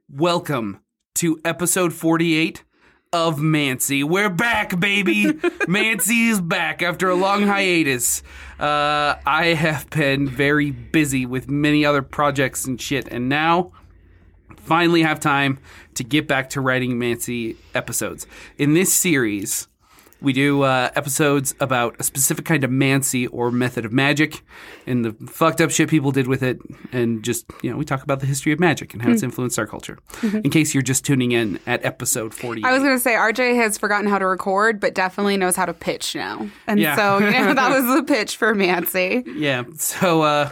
Welcome to episode 48 of Mancy. We're back, baby. Mancy is back after a long hiatus. I have been very busy with many other projects and shit, and now finally have time to get back to writing Mancy episodes. In this series, we do episodes about a specific kind of Mancy or method of magic and the fucked up shit people did with it. And just, we talk about the history of magic and how it's influenced our culture. In case you're just tuning in at episode 48. I was going to say, RJ has forgotten how to record, but definitely knows how to pitch now. And so, that was the pitch for Mancy. Yeah. So,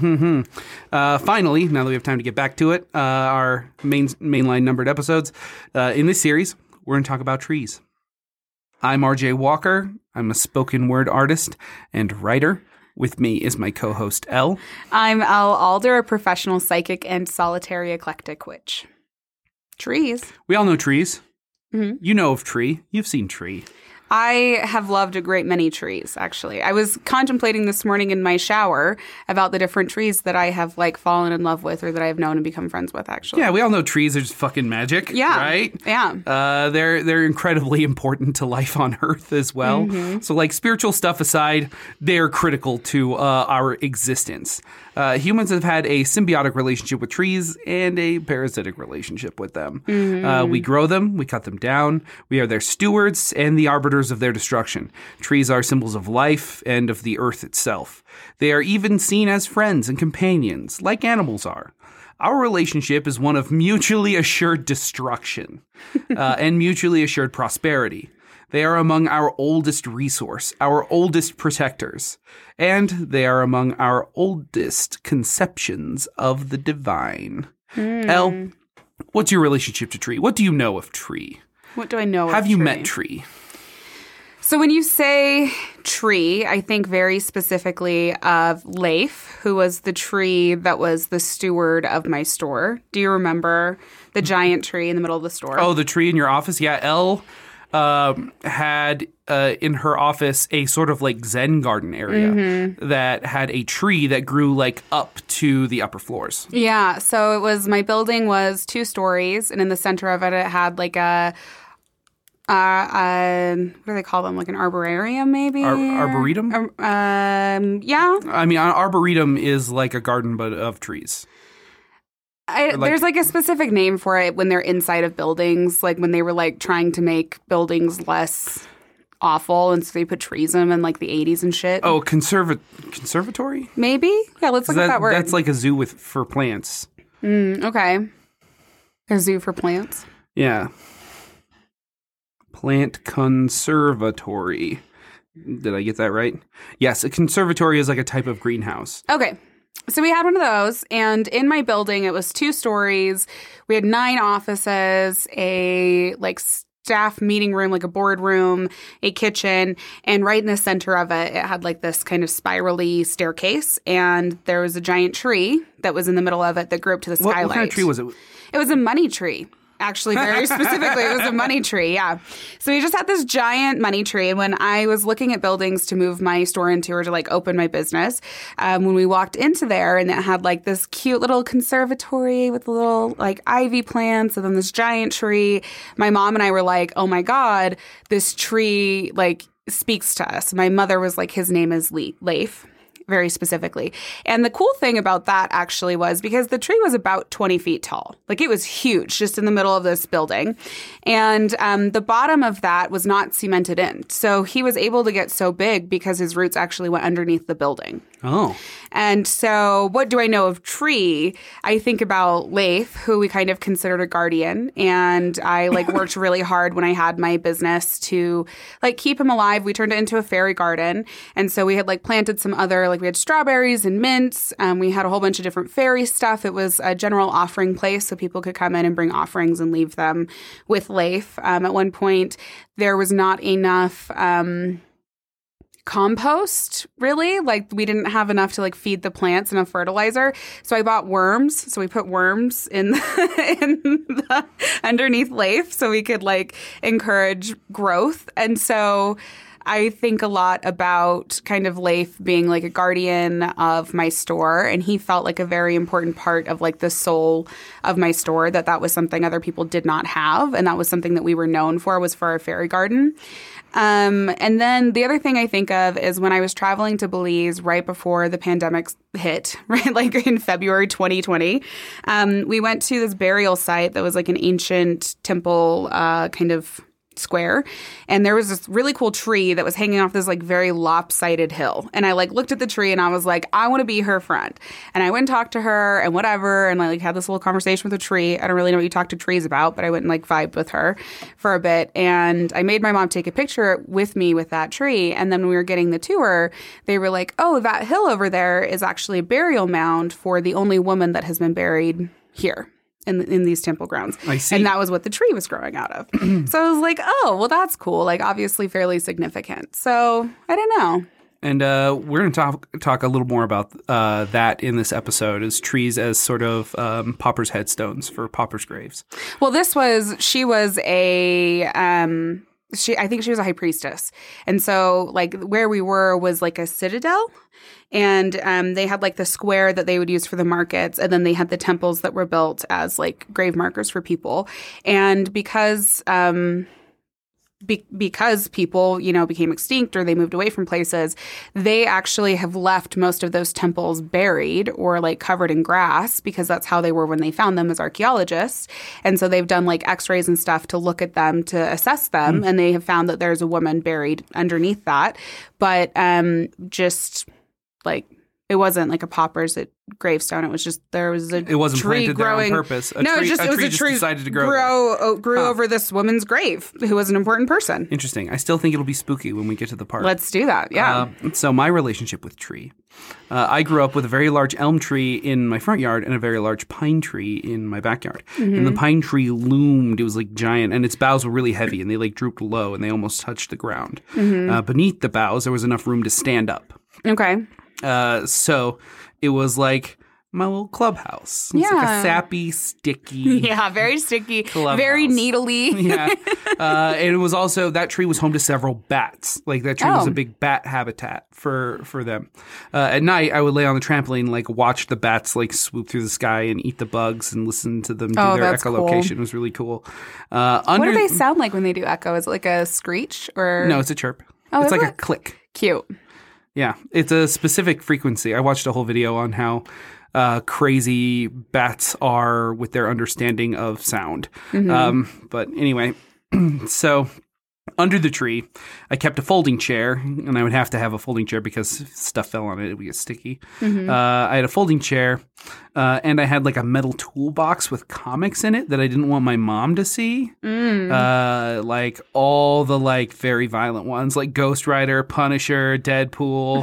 finally, now that we have time to get back to it, our mainline numbered episodes. In this series, we're going to talk about trees. I'm RJ Walker. I'm a spoken word artist and writer. With me is my co-host, Elle. I'm Elle Alder, a professional psychic and solitary eclectic witch. Trees. We all know trees. Mm-hmm. You know of tree. You've seen tree. I have loved a great many trees, actually. I was contemplating this morning in my shower about the different trees that I have, fallen in love with or that I have known and become friends with, actually. Yeah, we all know trees are just fucking magic, right? Yeah. They're incredibly important to life on Earth as well. Mm-hmm. So, spiritual stuff aside, they're critical to our existence. Humans have had a symbiotic relationship with trees and a parasitic relationship with them. Mm-hmm. We grow them, we cut them down, we are their stewards and the arbiters of their destruction. Trees are symbols of life and of the earth itself. They are even seen as friends and companions, like animals are. Our relationship is one of mutually assured destruction and mutually assured prosperity. They are among our oldest resource, our oldest protectors, and they are among our oldest conceptions of the divine. Elle, what's your relationship to tree? What do you know of tree? What do I know of tree? Have you met tree? So when you say tree, I think very specifically of Leif, who was the tree that was the steward of my store. Do you remember the giant tree in the middle of the store? Oh, the tree in your office? Yeah, Elle had in her office a sort of Zen garden area that had a tree that grew up to the upper floors. Yeah, so my building was 2 stories, and in the center of it, it had a what do they call them? An arborarium, maybe? Arboretum? Yeah. I mean, an arboretum is like a garden, but of trees. There's a specific name for it when they're inside of buildings, when they were trying to make buildings less awful, and so they put trees in them in the 80s and shit. Oh, conservatory? Maybe? Yeah, let's look at that word. That's a zoo for plants. Okay. A zoo for plants? Yeah. Plant conservatory. Did I get that right? Yes, a conservatory is a type of greenhouse. Okay. So we had one of those, and in my building, it was 2 stories. We had 9 offices, a staff meeting room, a boardroom, a kitchen, and right in the center of it, it had this kind of spirally staircase, and there was a giant tree that was in the middle of it that grew up to the skylight. What kind of tree was it? It was a money tree. Actually, very specifically, it was a money tree, yeah. So we just had this giant money tree, and when I was looking at buildings to move my store into or to open my business, when we walked into there, and it had this cute little conservatory with little ivy plants, and then this giant tree, my mom and I were like, oh my God, this tree speaks to us. My mother was his name is Leif. Very specifically. And the cool thing about that actually was because the tree was about 20 feet tall. It was huge, just in the middle of this building. And the bottom of that was not cemented in. So he was able to get so big because his roots actually went underneath the building. Oh. And so what do I know of tree? I think about Leif, who we kind of considered a guardian. And I worked really hard when I had my business to keep him alive. We turned it into a fairy garden. And so we had planted some other we had strawberries and mints. We had a whole bunch of different fairy stuff. It was a general offering place, so people could come in and bring offerings and leave them with Leif. At one point, there was not enough compost, really. We didn't have enough to feed the plants, enough fertilizer. So I bought worms. So we put worms in underneath Leif so we could encourage growth. And so I think a lot about kind of Leif being like a guardian of my store, and he felt like a very important part of like the soul of my store, that was something other people did not have, and that was something that we were known for, was for our fairy garden. And then the other thing I think of is when I was traveling to Belize right before the pandemic hit, right, like in February 2020, we went to this burial site that was like an ancient temple kind of square, and there was this really cool tree that was hanging off this like very lopsided hill, and I like looked at the tree and I was like, I want to be her friend, and I went and talked to her and whatever, and I like had this little conversation with the tree. I don't really know what you talk to trees about, but I went and like vibed with her for a bit, and I made my mom take a picture with me with that tree. And then when we were getting the tour, they were like, oh, that hill over there is actually a burial mound for the only woman that has been buried here in these temple grounds. I see. And that was what the tree was growing out of. So I was like, oh, well, that's cool. Like, obviously fairly significant. So I don't know. And we're going to talk a little more about that in this episode, as trees as sort of paupers' headstones for paupers' graves. Well, she was a... I think she was a high priestess. And so like where we were was like a citadel, and they had like the square that they would use for the markets, and then they had the temples that were built as like grave markers for people. And because people, became extinct or they moved away from places, they actually have left most of those temples buried or like covered in grass, because that's how they were when they found them as archaeologists. And so they've done like x-rays and stuff to look at them, to assess them. And they have found that there's a woman buried underneath that. But just like, it wasn't like a pauper's gravestone. It was just there was a It wasn't tree planted growing there on purpose. It was a tree decided to grow grew over this woman's grave, who was an important person. Interesting. I still think it'll be spooky when we get to the park. Let's do that. Yeah. So my relationship with tree. I grew up with a very large elm tree in my front yard and a very large pine tree in my backyard. Mm-hmm. And the pine tree loomed. It was like giant, and its boughs were really heavy, and they like drooped low, and they almost touched the ground. Mm-hmm. Beneath the boughs, there was enough room to stand up. Okay. So it was like my little clubhouse. It's like a sappy, sticky. Yeah, very sticky, very needly. Yeah. And it was also, that tree was home to several bats. Like that tree was a big bat habitat for them. At night, I would lay on the trampoline, like watch the bats like swoop through the sky and eat the bugs and listen to them do their echolocation. It was really cool. What do they sound like when they do echo? Is it like a screech or? No, it's a chirp. It's like a click. Cute. Yeah, it's a specific frequency. I watched a whole video on how crazy bats are with their understanding of sound. Mm-hmm. But anyway, so under the tree, I kept a folding chair, and I would have to have a folding chair because if stuff fell on it, it would get sticky. Mm-hmm. I had a folding chair, and I had like a metal toolbox with comics in it that I didn't want my mom to see. Like all the like very violent ones, like Ghost Rider, Punisher, Deadpool.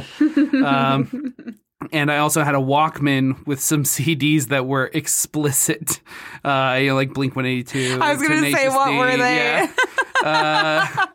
And I also had a Walkman with some CDs that were explicit, like Blink-182. I was going to say, what were they? Yeah.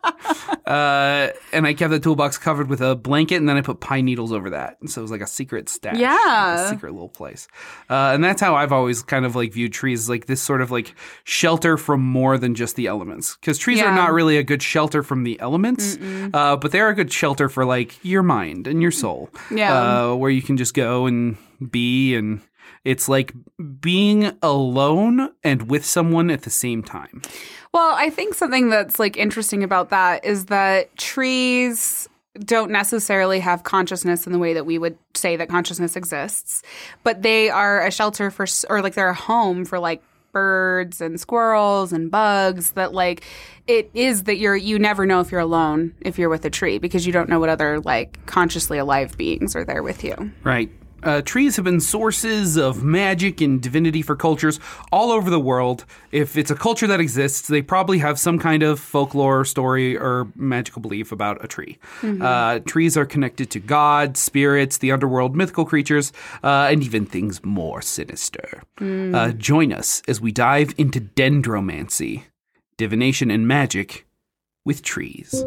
And I kept the toolbox covered with a blanket, and then I put pine needles over that. And so it was like a secret stash. Yeah. Like a secret little place. And that's how I've always kind of like viewed trees, like this sort of like shelter from more than just the elements. Because trees are not really a good shelter from the elements, but they're a good shelter for like your mind and your soul. Yeah. Where you can just go and be, and it's like being alone and with someone at the same time. Well, I think something that's like interesting about that is that trees don't necessarily have consciousness in the way that we would say that consciousness exists, but they are a shelter for, or like they're a home for like birds and squirrels and bugs, that like it is that you never know if you're alone if you're with a tree, because you don't know what other like consciously alive beings are there with you. Right. Trees have been sources of magic and divinity for cultures all over the world. If it's a culture that exists, they probably have some kind of folklore, story, or magical belief about a tree. Mm-hmm. Trees are connected to God, spirits, the underworld, mythical creatures, and even things more sinister. Join us as we dive into dendromancy, divination, and magic with trees.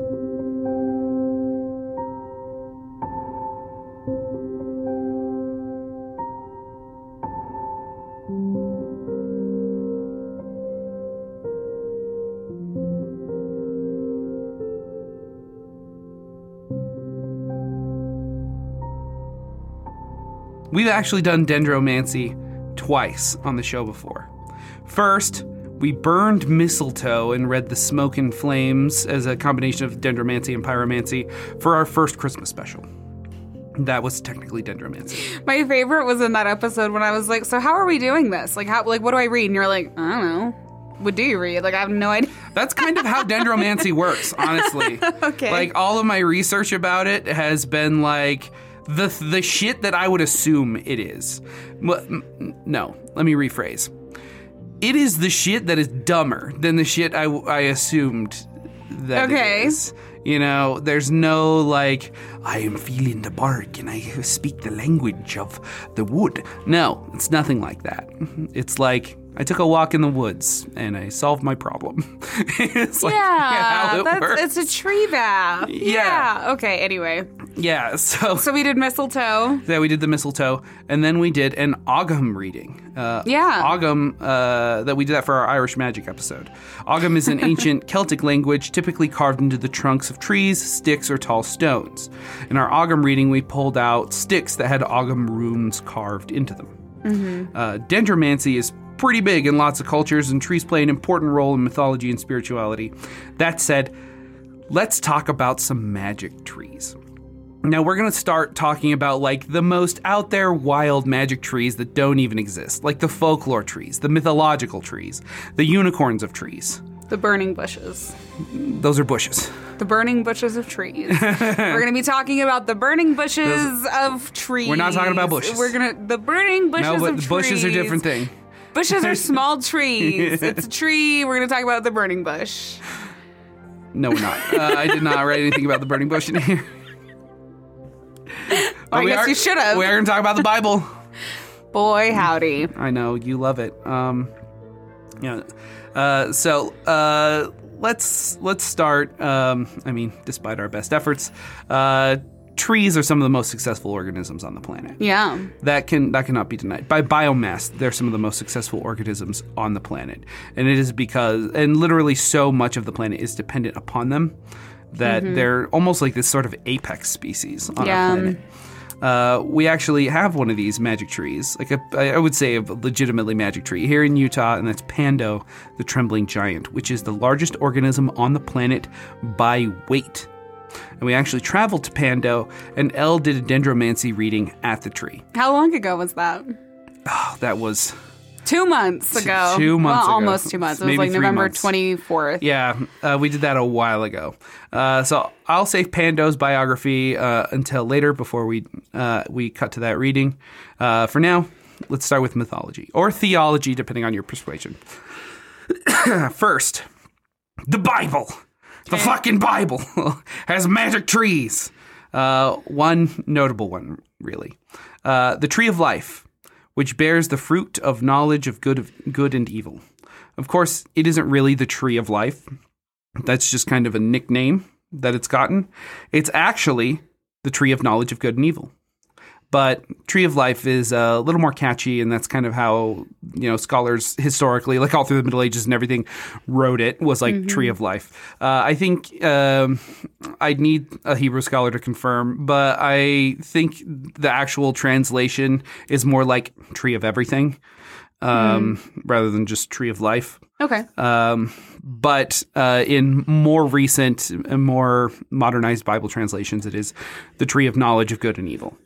We've actually done dendromancy twice on the show before. First, we burned mistletoe and read The Smoke and Flames as a combination of dendromancy and pyromancy for our first Christmas special. That was technically dendromancy. My favorite was in that episode when I was like, so how are we doing this? Like, what do I read? And you're like, I don't know. What do you read? Like, I have no idea. That's kind of how dendromancy works, honestly. Okay. Like, all of my research about it has been like the shit that I would assume it is. No, let me rephrase. It is the shit that is dumber than the shit I assumed that it is. You know, there's no like, I am feeling the bark and I speak the language of the wood. No, it's nothing like that. It's like, I took a walk in the woods and I solved my problem. It's like how it works. It's a tree bath. Yeah. Okay, anyway. Yeah, So we did mistletoe. Yeah, we did the mistletoe, and then we did an Ogham reading. Ogham, that we did that for our Irish Magic episode. Ogham is an ancient Celtic language typically carved into the trunks of trees, sticks, or tall stones. In our Ogham reading, we pulled out sticks that had Ogham runes carved into them. Dendromancy is pretty big in lots of cultures, and trees play an important role in mythology and spirituality. That said, let's talk about some magic trees. Now, we're going to start talking about, like, the most out there wild magic trees that don't even exist. Like the folklore trees, the mythological trees, the unicorns of trees. The burning bushes. Those are bushes. The burning bushes of trees. We're going to be talking about the burning bushes of trees. We're not talking about bushes. The burning bushes of trees. No, but bushes are a different thing. Bushes are small trees. It's a tree. We're going to talk about the burning bush. No, we're not. I did not write anything about the burning bush in here. Well, I guess you should have. We are going to talk about the Bible. Boy, howdy. I know, you love it. Let's start. Despite our best efforts, trees are some of the most successful organisms on the planet. Yeah. That cannot be denied. By biomass, they're some of the most successful organisms on the planet. And it is because, and literally so much of the planet is dependent upon them, that they're almost like this sort of apex species on our planet. We actually have one of these magic trees, like I would say a legitimately magic tree here in Utah, and that's Pando, the trembling giant, which is the largest organism on the planet by weight. And we actually traveled to Pando, and Elle did a dendromancy reading at the tree. How long ago was that? Oh, that was 2 months ago. 2 months ago. Almost 2 months. It was like November 24th. Yeah, we did that a while ago. So I'll save Pando's biography until later before we cut to that reading. For now, let's start with mythology or theology, depending on your persuasion. First, the Bible. The fucking Bible has magic trees. One notable one, really. The Tree of Life, which bears the fruit of knowledge of good and evil. Of course, it isn't really the Tree of Life. That's just kind of a nickname that it's gotten. It's actually the Tree of Knowledge of Good and Evil. But Tree of Life is a little more catchy, and that's kind of how, scholars historically, like all through the Middle Ages and everything, wrote it, was like Tree of Life. I think I'd need a Hebrew scholar to confirm, but I think the actual translation is more like Tree of Everything, rather than just Tree of Life. Okay. But in more recent and more modernized Bible translations, it is the Tree of Knowledge of Good and Evil.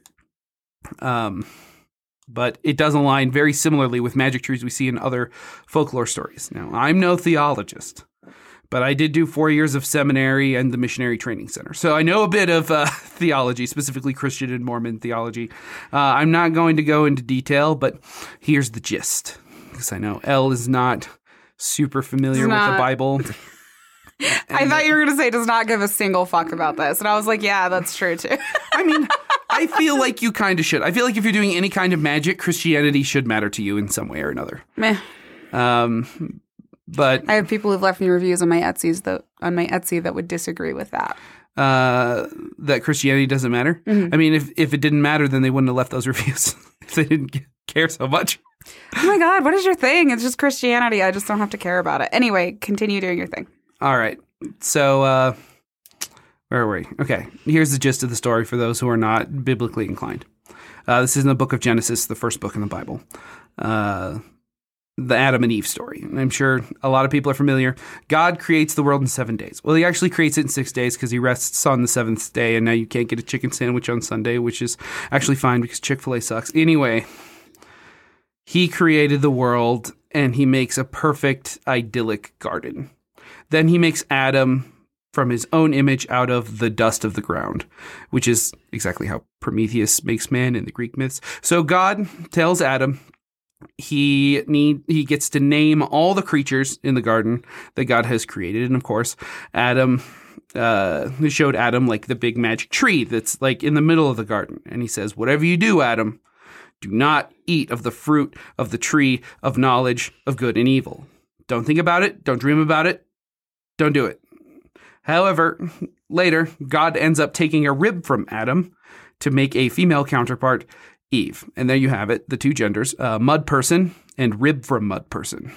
But it does align very similarly with magic trees we see in other folklore stories. Now, I'm no theologist, but I did do 4 years of seminary and the Missionary Training Center. So I know a bit of theology, specifically Christian and Mormon theology. I'm not going to go into detail, but here's the gist. Because I know Elle is not super familiar with the Bible. I thought you were going to say does not give a single fuck about this. And I was like, yeah, that's true too. I mean, I feel like you kind of should. I feel like if you're doing any kind of magic, Christianity should matter to you in some way or another. Meh. But I have people who've left me reviews on my Etsy that would disagree with that. That Christianity doesn't matter. I mean, if it didn't matter, then they wouldn't have left those reviews if they didn't care so much. Oh my God, what is your thing? It's just Christianity. I just don't have to care about it. Anyway, continue doing your thing. All right. So, where are we? Okay. Here's the gist of the story for those who are not biblically inclined. This is in the book of Genesis, the first book in the Bible. The Adam and Eve story. And I'm sure a lot of people are familiar. God creates the world in 7 days. Well, he actually creates it in 6 days because he rests on the seventh day, and now you can't get a chicken sandwich on Sunday, which is actually fine because Chick-fil-A sucks. Anyway, he created the world, and he makes a perfect, idyllic garden. Then he makes Adam from his own image out of the dust of the ground, which is exactly how Prometheus makes man in the Greek myths. So God tells Adam he gets to name all the creatures in the garden that God has created. And of course, Adam showed Adam like the big magic tree that's like in the middle of the garden. And he says, whatever you do, Adam, do not eat of the fruit of the tree of knowledge of good and evil. Don't think about it. Don't dream about it. Don't do it. However, later, God ends up taking a rib from Adam to make a female counterpart, Eve. And there you have it, the two genders, mud person and rib from mud person.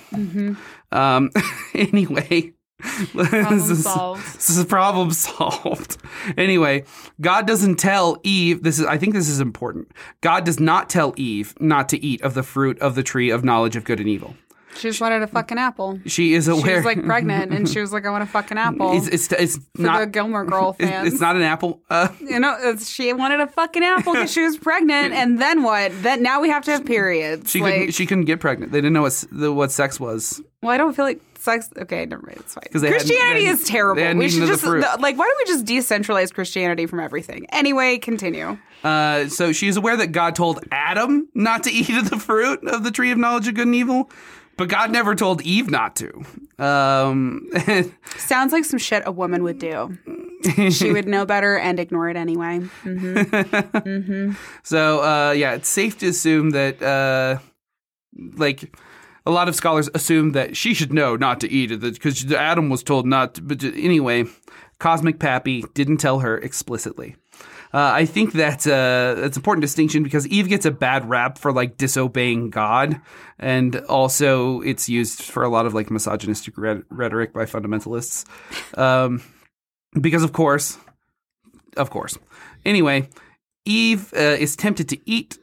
Anyway, this is a problem solved. Anyway, God doesn't tell Eve, I think this is important. God does not tell Eve not to eat of the fruit of the tree of knowledge of good and evil. She just wanted a fucking apple. She is aware. She was like pregnant, and she was like, "I want a fucking apple." It's for not the Gilmore Girl fans. It's not an apple. She wanted a fucking apple because she was pregnant, and then what? Then now we have to have periods. She couldn't get pregnant. They didn't know what sex was. Well, I don't feel like sex. Okay, never mind. It's fine. Christianity is terrible. We should just why don't we just decentralize Christianity from everything? Anyway, continue. So she's aware that God told Adam not to eat of the fruit of the tree of knowledge of good and evil. But God never told Eve not to. Sounds like some shit a woman would do. She would know better and ignore it anyway. So, it's safe to assume that, a lot of scholars assume that she should know not to eat it because Adam was told not to. But anyway, Cosmic Pappy didn't tell her explicitly. I think that's an important distinction because Eve gets a bad rap for disobeying God, and also it's used for a lot of misogynistic rhetoric by fundamentalists. Because of course. Anyway, Eve is tempted to eat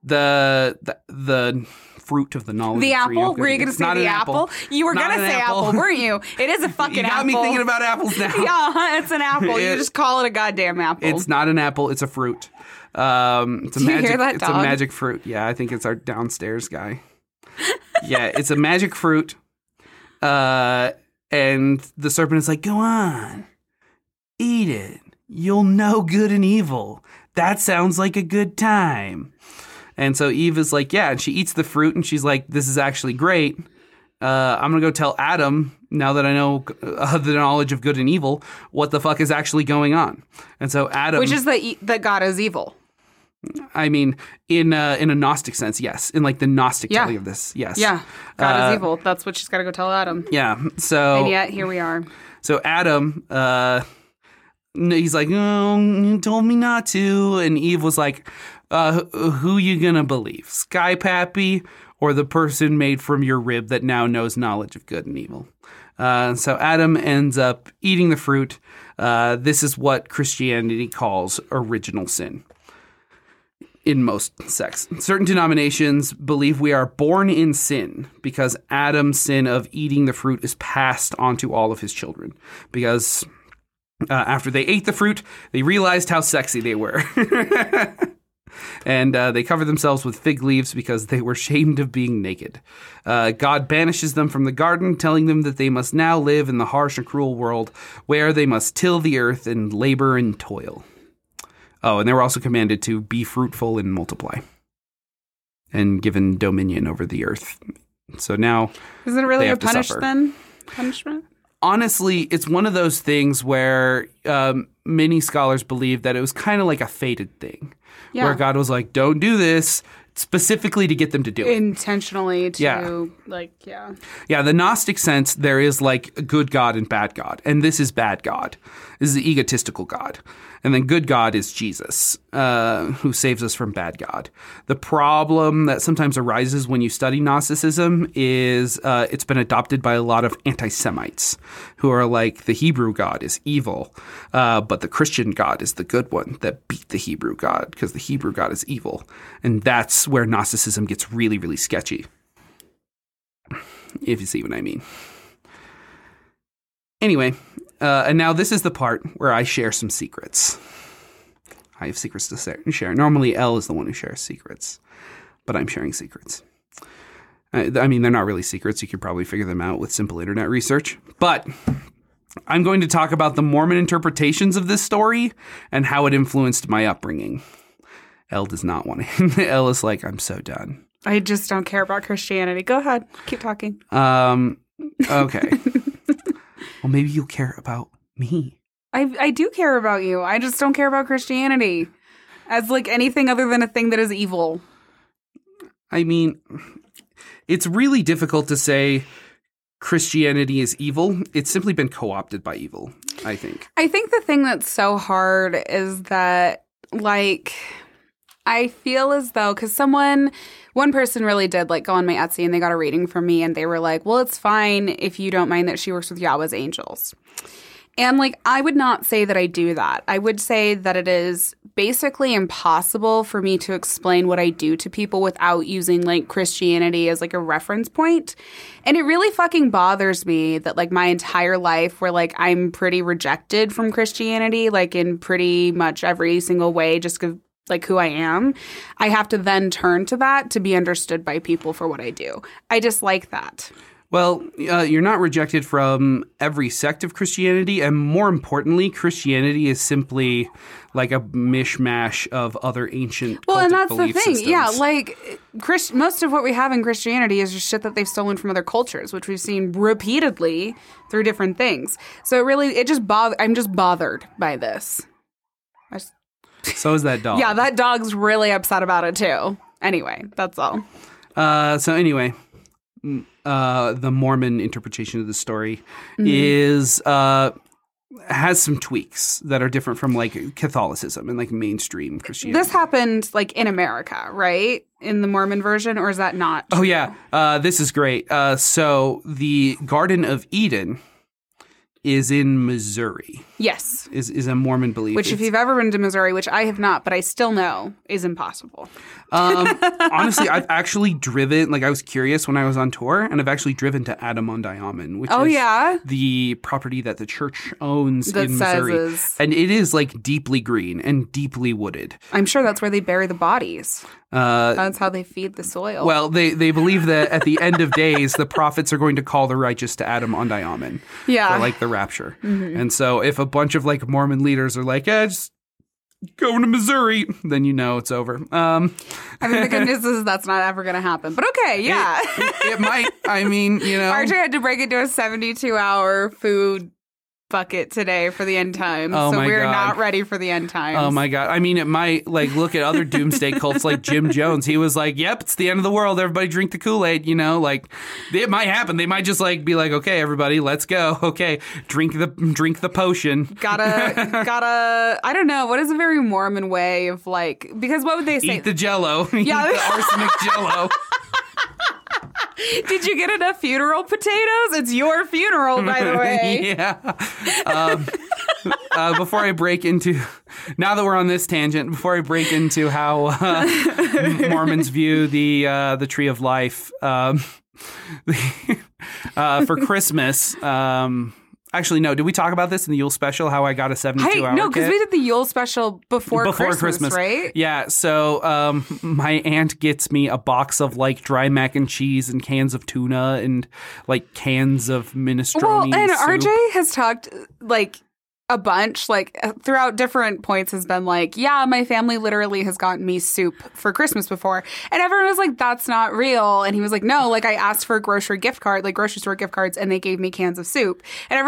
the fruit of the knowledge. The of apple? Were you going to say the apple? You were going to say apple, weren't you? It is a fucking apple. You got me thinking about apples now. Yeah, it's an apple. You just call it a goddamn apple. It's not an apple. It's a fruit. It's a Do you hear that, dog? It's a magic fruit. Yeah, I think it's our downstairs guy. Yeah, it's a magic fruit. And the serpent is like, go on. Eat it. You'll know good and evil. That sounds like a good time. And so Eve is like, yeah, and she eats the fruit, and she's like, this is actually great. I'm going to go tell Adam, now that I know the knowledge of good and evil, what the fuck is actually going on. And so Adam... Which is that God is evil. I mean, in a Gnostic sense, yes. In the Gnostic telling of this, yes. Yeah, God is evil. That's what she's got to go tell Adam. Yeah, so... And yet, here we are. So Adam... he's like, oh, you told me not to. And Eve was like, who you gonna believe? Sky Pappy or the person made from your rib that now knows knowledge of good and evil? So Adam ends up eating the fruit. This is what Christianity calls original sin. In most sects. Certain denominations believe we are born in sin because Adam's sin of eating the fruit is passed on to all of his children. Because... after they ate the fruit, they realized how sexy they were. And they covered themselves with fig leaves because they were ashamed of being naked. God banishes them from the garden, telling them that they must now live in the harsh and cruel world where they must till the earth and labor and toil. Oh, and they were also commanded to be fruitful and multiply and given dominion over the earth. So now is it really a punishment? Honestly, it's one of those things where many scholars believe that it was kind of like a fated thing. Yeah. Where God was like, don't do this. specifically to get them to do it. Intentionally to, Yeah, the Gnostic sense, there is like a good God and bad God. And this is bad God. This is the egotistical God. And then good God is Jesus, who saves us from bad God. The problem that sometimes arises when you study Gnosticism is it's been adopted by a lot of anti-Semites who are like, the Hebrew God is evil, but the Christian God is the good one that beat the Hebrew God because the Hebrew God is evil. And that's where Gnosticism gets really, really sketchy, if you see what I mean. Anyway, and now this is the part where I share some secrets. I have secrets to share. Normally, Elle is the one who shares secrets, but I'm sharing secrets. I mean, they're not really secrets. You could probably figure them out with simple internet research. But I'm going to talk about the Mormon interpretations of this story and how it influenced my upbringing. Elle does not want to. Elle is like, I'm so done. I just don't care about Christianity. Go ahead. Keep talking. Okay. Well, maybe you'll care about me. I do care about you. I just don't care about Christianity as like anything other than a thing that is evil. I mean, it's really difficult to say Christianity is evil. It's simply been co-opted by evil, I think. I think the thing that's so hard is that, like, I feel as though, because one person really did like go on my Etsy and they got a reading from me and they were like, well, it's fine if you don't mind that she works with Yahweh's angels. And like, I would not say that I do that. I would say that it is basically impossible for me to explain what I do to people without using like Christianity as like a reference point. And it really fucking bothers me that like my entire life where like I'm pretty rejected from Christianity, like in pretty much every single way, just like who I am, I have to then turn to that to be understood by people for what I do. I dislike that. Well, you're not rejected from every sect of Christianity, and more importantly, Christianity is simply like a mishmash of other ancient cultic and that's belief the thing. systems. Yeah, like most of what we have in Christianity is just shit that they've stolen from other cultures, which we've seen repeatedly through different things. So I'm just bothered by this. So is that dog. Yeah, that dog's really upset about it too. Anyway, that's all. The Mormon interpretation of the story is has some tweaks that are different from like Catholicism and like mainstream Christianity. This happened like in America, right? In the Mormon version, or is that not true? Oh yeah, this is great. So the Garden of Eden is in Missouri. Yes. Is a Mormon belief. Which if you've ever been to Missouri, which I have not, but I still know, is impossible. Honestly, I've actually driven, like I was curious when I was on tour, and I've actually driven to Adam-on-Diamond, which is the property that the church owns in Missouri. And it is like deeply green and deeply wooded. I'm sure that's where they bury the bodies. That's how they feed the soil. Well, they believe that at the end of days, the prophets are going to call the righteous to Adam-on-Diamond. Yeah. For like the rapture. Mm-hmm. And so if a bunch of like Mormon leaders are like, just going to Missouri, then you know it's over. I mean, the good news is that's not ever going to happen. But okay, yeah. It might. I mean, you know. RJ had to break it to a 72-hour food bucket today for the end times. Oh so we're God. Not ready for the end times. Oh my God. I mean, it might like look at other doomsday cults like Jim Jones. He was like, yep, it's the end of the world. Everybody drink the Kool-Aid, you know, like it might happen. They might just like be like, okay, everybody, let's go. Okay. Drink the potion. Gotta, I don't know. What is a very Mormon way of like, because what would they say? Eat the Jello. Yeah. Eat the arsenic Jello. Did you get enough funeral potatoes? It's your funeral, by the way. Yeah. Before I break into, now that we're on this tangent, before I break into how Mormons view the tree of life, for Christmas. Actually, no. Did we talk about this in the Yule special? How I got a 72-hour No, because we did the Yule special before Christmas, right? Yeah. So my aunt gets me a box of like dry mac and cheese and cans of tuna and like cans of minestrone. Well, and soup. RJ has talked like a bunch, like throughout different points, has been like, yeah, my family literally has gotten me soup for Christmas before. And everyone was like, that's not real. And he was like, no, like I asked for a grocery gift card, like grocery store gift cards, and they gave me cans of soup. And everyone's like,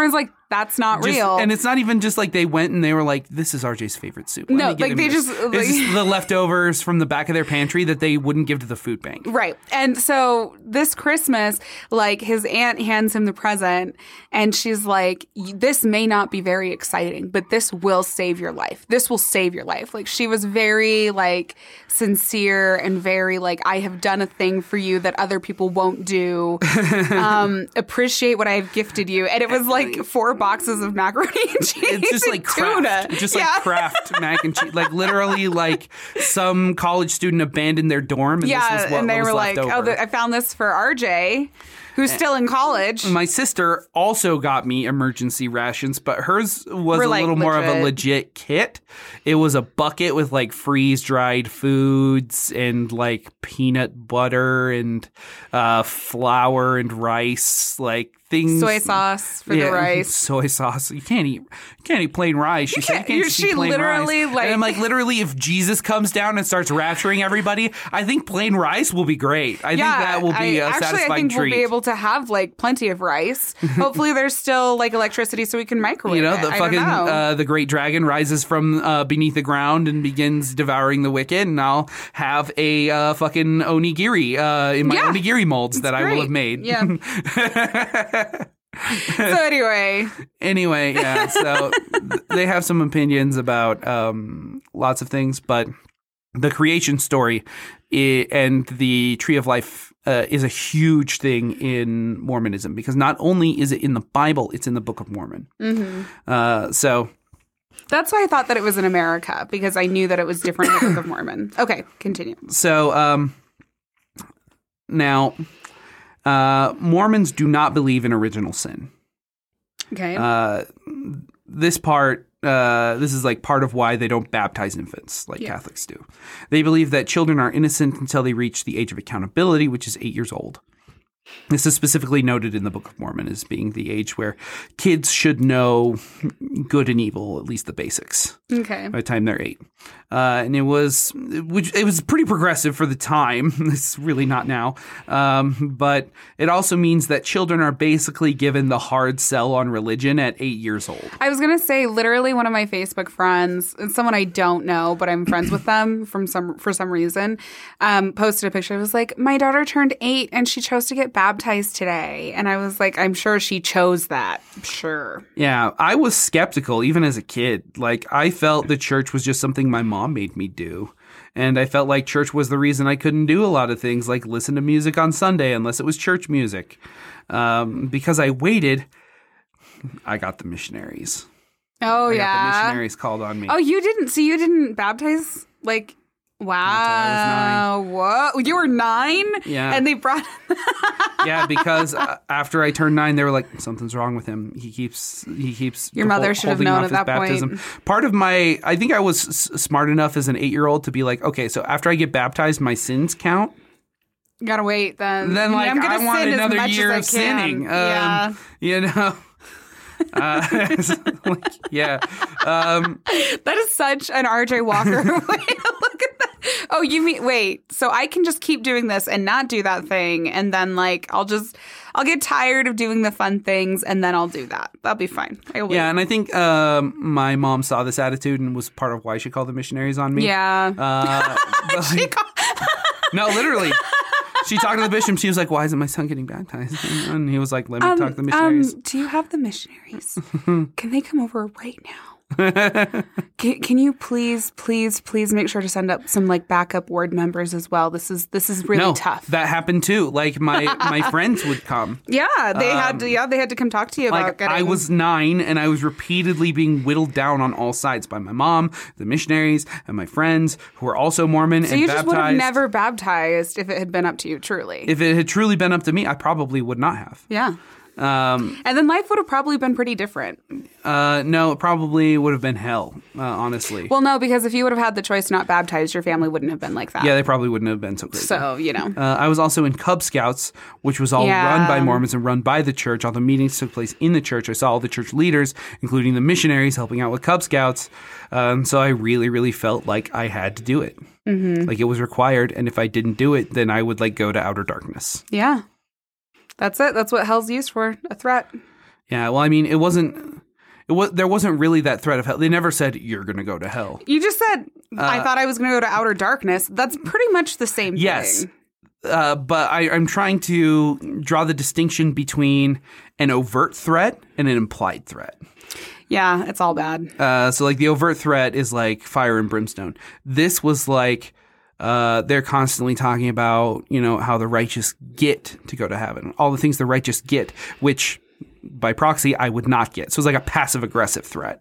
That's not real. And it's not even just like they went and they were like, this is RJ's favorite soup. No, like they just... This is the leftovers from the back of their pantry that they wouldn't give to the food bank. Right. And so this Christmas, like his aunt hands him the present and she's like, this may not be very exciting, but this will save your life. This will save your life. Like she was very like sincere and very like, I have done a thing for you that other people won't do. Appreciate what I have gifted you. And it was like 4 boxes of macaroni and cheese. It's just like Kraft. Just like Kraft mac and cheese. Like literally like some college student abandoned their dorm and this was what and they was were left like, over. I found this for RJ. Who's still in college. My sister also got me emergency rations, but hers was a little more of a legit kit. It was a bucket with like freeze-dried foods and like peanut butter and flour and rice, like things. Soy sauce for the rice. Soy sauce. You can't eat plain rice. She said you can't eat plain literally rice. Like, and I'm like, literally, if Jesus comes down and starts rapturing everybody, I think plain rice will be great. I think that will be a satisfying I think treat. We'll be able to have like plenty of rice. Hopefully there's still like electricity so we can microwave it. The fucking the great dragon rises from beneath the ground and begins devouring the wicked, and I'll have a fucking onigiri in my onigiri molds that I will have made. Yeah. So anyway, yeah. So they have some opinions about lots of things, but the creation story and the Tree of Life is a huge thing in Mormonism because not only is it in the Bible, it's in the Book of Mormon. Mm-hmm. So that's why I thought that it was in America because I knew that it was different in the Book of Mormon. Okay, continue. So now Mormons do not believe in original sin. Okay. This is like part of why they don't baptize infants like Catholics do. They believe that children are innocent until they reach the age of accountability, which is 8 years old. This is specifically noted in the Book of Mormon as being the age where kids should know good and evil, at least the basics. Okay. By the time they're 8. And it was pretty progressive for the time. It's really not now. But it also means that children are basically given the hard sell on religion at 8 years old. I was going to say, literally one of my Facebook friends, someone I don't know, but I'm friends with them for some reason, posted a picture. It was like, my daughter turned 8 and she chose to get baptized today. And I was like, I'm sure she chose that. Sure. Yeah, I was skeptical even as a kid. Like, I felt the church was just something my mom made me do. And I felt like church was the reason I couldn't do a lot of things like listen to music on Sunday unless it was church music. Because I waited, I got the missionaries. Oh, I got the missionaries called on me. Oh, you didn't baptize? Like, wow. What? You were 9? Yeah. And they brought... Yeah, because after I turned 9, they were like, something's wrong with him. He keeps. Your mother should have known at that point. Part of I think I was smart enough as an 8-year-old to be like, okay, so after I get baptized, my sins count. You gotta wait then. Then like I'm I want another year of sinning. sinning. You know. Yeah. That is such an RJ Walker way to look at that. Oh, you mean, wait, so I can just keep doing this and not do that thing. And then like, I'll get tired of doing the fun things and then I'll do that. That'll be fine. Yeah. And I think my mom saw this attitude and was part of why she called the missionaries on me. Yeah. No, literally. She talked to the bishop. She was like, why isn't my son getting baptized? And he was like, let me talk to the missionaries. Do you have the missionaries? Can they come over right now? Can you please make sure to send up some like backup ward members as well? This is really tough. That happened too. Like my friends would come. Yeah, they had to come talk to you about getting... I was 9 and I was repeatedly being whittled down on all sides by my mom, the missionaries, and my friends who were also Mormon and baptized. So you just would have never baptized if it had been up to you, truly. If it had truly been up to me, I probably would not have. Yeah. And then life would have probably been pretty different. No, it probably would have been hell, honestly. Well, no, because if you would have had the choice to not baptize, your family wouldn't have been like that. Yeah, they probably wouldn't have been so crazy. So, you know. I was also in Cub Scouts, which was all run by Mormons and run by the church. All the meetings took place in the church. I saw all the church leaders, including the missionaries, helping out with Cub Scouts. So I really, really felt like I had to do it. Mm-hmm. Like it was required. And if I didn't do it, then I would like go to outer darkness. Yeah. That's it. That's what hell's used for, a threat. Yeah, well, I mean, it wasn't There wasn't really that threat of hell. They never said you're going to go to hell. You just said I thought I was going to go to outer darkness. That's pretty much the same Yes. thing. But I'm trying to draw the distinction between an overt threat and an implied threat. Yeah, it's all bad. So like the overt threat is like fire and brimstone. This was like they're constantly talking about, how the righteous get to go to heaven. All the things the righteous get, which by proxy I would not get. So it's like a passive aggressive threat.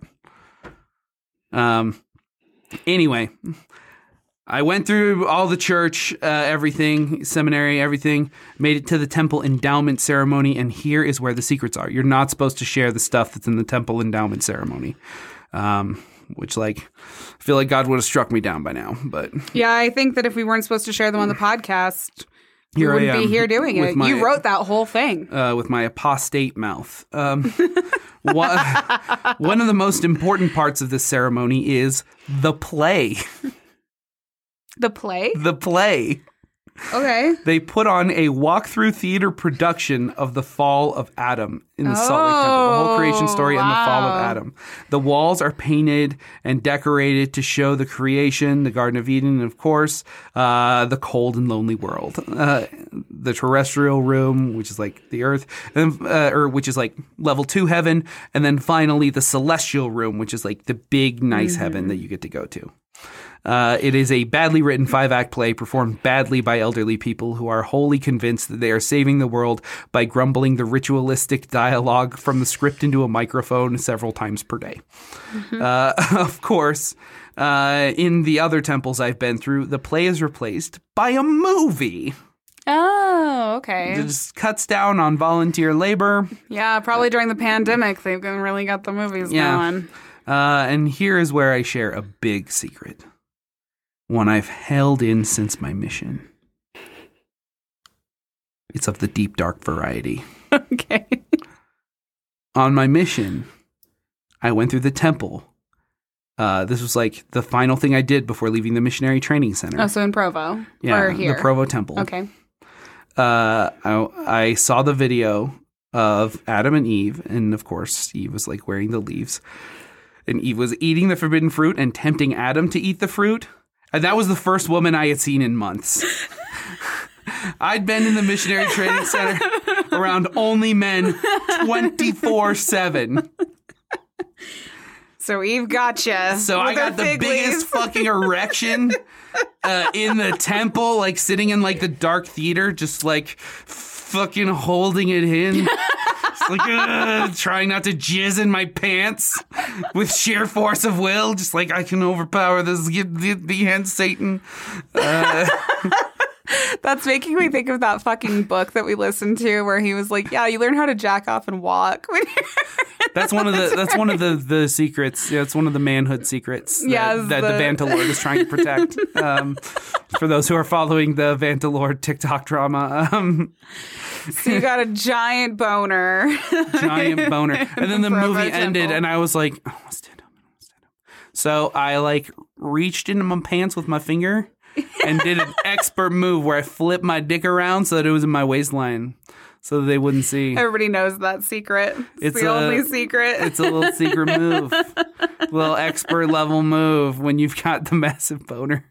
Anyway, I went through all the church, everything, seminary, everything, made it to the temple endowment ceremony, and here is where the secrets are. You're not supposed to share the stuff that's in the temple endowment ceremony, which, I feel like God would have struck me down by now. But yeah, I think that if we weren't supposed to share them on the podcast, we here wouldn't be here doing it. You wrote that whole thing. With my apostate mouth. One of the most important parts of this ceremony is the play. The play? The play. Okay. They put on a walk-through theater production of the fall of Adam in the Salt Lake Temple. The whole creation story and the fall of Adam. The walls are painted and decorated to show the creation, the Garden of Eden, and of course, the cold and lonely world. The terrestrial room, which is like the earth, or which is like level 2 heaven. And then finally the celestial room, which is like the big, nice heaven that you get to go to. It is a badly written 5-act play performed badly by elderly people who are wholly convinced that they are saving the world by grumbling the ritualistic dialogue from the script into a microphone several times per day. Of course, in the other temples I've been through, the play is replaced by a movie. Oh, okay. It just cuts down on volunteer labor. Yeah, probably during the pandemic, they've really got the movies going. And here is where I share a big secret. One I've held in since my mission. It's of the deep, dark variety. Okay. On my mission, I went through the temple. This was like the final thing I did before leaving the missionary training center. Oh, so in Provo? Yeah, or here? The Provo Temple. Okay. I saw the video of Adam and Eve, and of course, Eve was like wearing the leaves. And Eve was eating the forbidden fruit and tempting Adam to eat the fruit. And that was the first woman I had seen in months. I'd been in the missionary training center around only men 24/7. So Eve gotcha. So I got the biggest fucking erection in the temple, like sitting in like the dark theater, just like fucking holding it in. Like, trying not to jizz in my pants with sheer force of will. Just like, I can overpower this, get the hand Satan. That's making me think of that fucking book that we listened to where he was like, yeah, you learn how to jack off and walk. That's one of the secrets. Yeah, it's one of the manhood secrets that the Vantalord is trying to protect. For those who are following the Vantalord TikTok drama. So you got a giant boner. Giant boner. And then the movie ended and I was like, I want to stand up. So I like reached into my pants with my finger and did an expert move where I flipped my dick around so that it was in my waistline so that they wouldn't see. Everybody knows that secret. It's the only secret. It's a little secret move. Little expert level move when you've got the massive boner.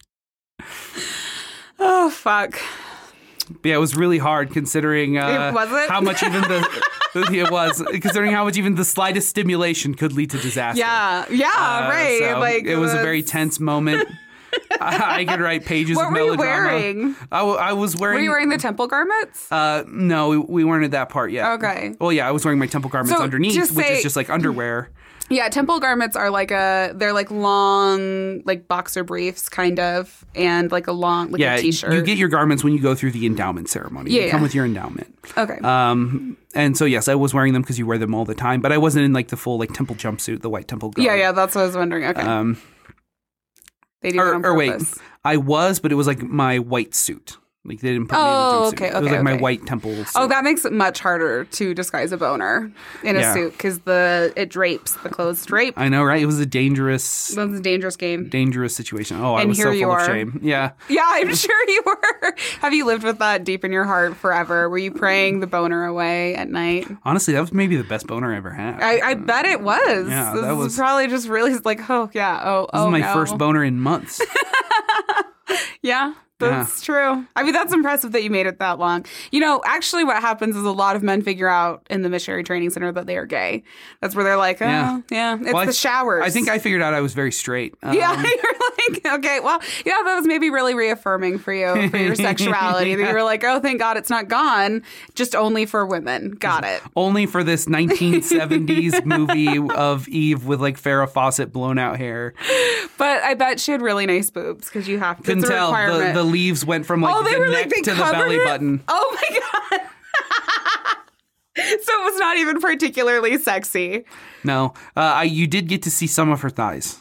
Oh, fuck. But yeah, it was really hard considering was it? how much even it was considering how much even the slightest stimulation could lead to disaster. Yeah, right. So it was a very tense moment. I could write pages of melodrama. What were you wearing? I was wearing... Were you wearing the temple garments? No, we weren't at that part yet. Okay. Well, yeah, I was wearing my temple garments underneath, which is just like underwear. Yeah, temple garments are they're like long, like boxer briefs kind of, and like a long, like a t-shirt. You get your garments when you go through the endowment ceremony. They come with your endowment. Okay. And so, yes, I was wearing them because you wear them all the time, but I wasn't in like the full like temple jumpsuit, the white temple garment. Yeah, that's what I was wondering. Okay. They do it on purpose. Wait, I was, but it was like my white suit. Like they didn't put me in a jumpsuit. Okay, it was like my okay. white temple suit. Oh, that makes it much harder to disguise a boner in a suit because it drapes. The clothes drape. I know, right? It was a dangerous... That was a dangerous game. Dangerous situation. Oh, I And was here so you full of are. shame. Yeah. Yeah, I'm sure you were. Have you lived with that deep in your heart forever? Were you praying the boner away at night? Honestly, that was maybe the best boner I ever had. I bet it was. Yeah, this that was probably just really like, oh, yeah. Oh, This is my first boner in months. Yeah. That's true. I mean, that's impressive that you made it that long. You know, actually what happens is a lot of men figure out in the missionary training center that they are gay. That's where they're like, oh, yeah. It's the showers. I think I figured out I was very straight. Yeah, you're like, okay, well, yeah, that was maybe really reaffirming for you, for your sexuality. That you were like, oh, thank God it's not gone, just only for women. Got it. Only for this 1970s movie of Eve with like Farrah Fawcett blown out hair. But I bet she had really nice boobs because you have to. Couldn't it's a tell. requirement. The leaves went from like the neck to the belly button. Oh my God. So it was not even particularly sexy. No. You did get to see some of her thighs.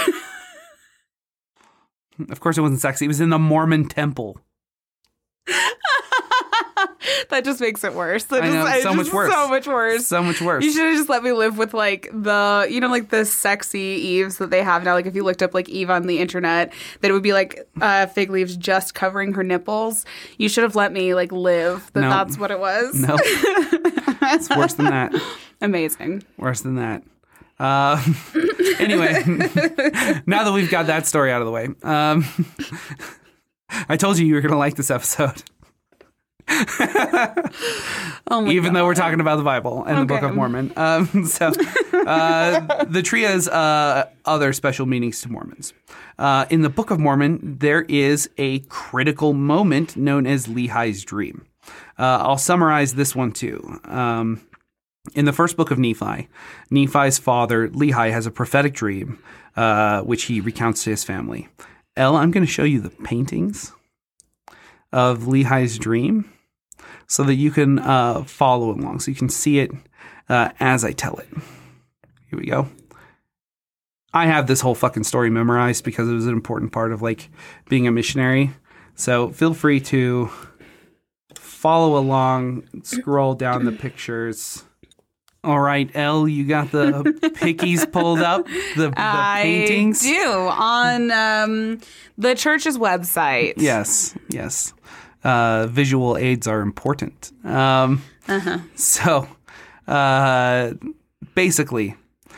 Of course it wasn't sexy. It was in the Mormon temple. That just makes it worse. I know, so much worse. So much worse. So much worse. You should have just let me live with like the sexy Eves that they have now. Like if you looked up like Eve on the internet, that it would be like fig leaves just covering her nipples. You should have let me like live. That's what it was. No. It's worse than that. Amazing. Worse than that. Anyway, now that we've got that story out of the way, I told you were going to like this episode. Even though we're talking about the Bible and the Book of Mormon. The tree has other special meanings to Mormons. In the Book of Mormon, there is a critical moment known as Lehi's dream. I'll summarize this one too. In the first book of Nephi, Nephi's father, Lehi, has a prophetic dream, which he recounts to his family. Elle, I'm going to show you the paintings of Lehi's dream so that you can follow along, so you can see it as I tell it. Here we go. I have this whole fucking story memorized because it was an important part of like being a missionary. So feel free to follow along, scroll down the pictures. All right, Elle, you got the pickies pulled up, the paintings? I do, on the church's website. Yes. Visual aids are important. So, basically,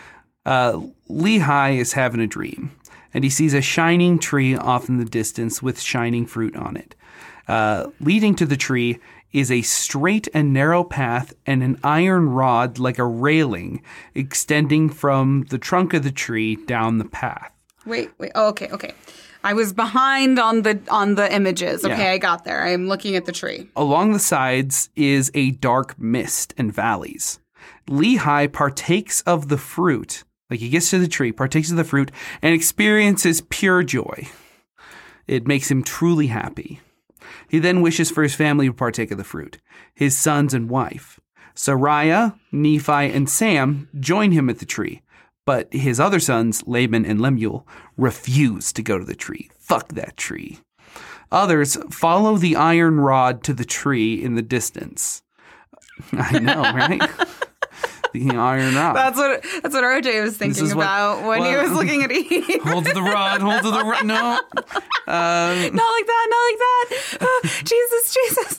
Lehi is having a dream, and he sees a shining tree off in the distance with shining fruit on it. Leading to the tree is a straight and narrow path and an iron rod like a railing extending from the trunk of the tree down the path. Wait. Oh, okay. I was behind on the images. Okay, yeah. I got there. I'm looking at the tree. Along the sides is a dark mist and valleys. Lehi partakes of the fruit, like he gets to the tree, partakes of the fruit, and experiences pure joy. It makes him truly happy. He then wishes for his family to partake of the fruit, his sons and wife. Sariah, Nephi, and Sam join him at the tree, but his other sons, Laban and Lemuel, refuse to go to the tree. Fuck that tree. Others follow the iron rod to the tree in the distance. I know, right? The iron rod. That's what RJ was thinking about when he was looking at Eve. Hold to the rod. No. Not like that. Oh, Jesus.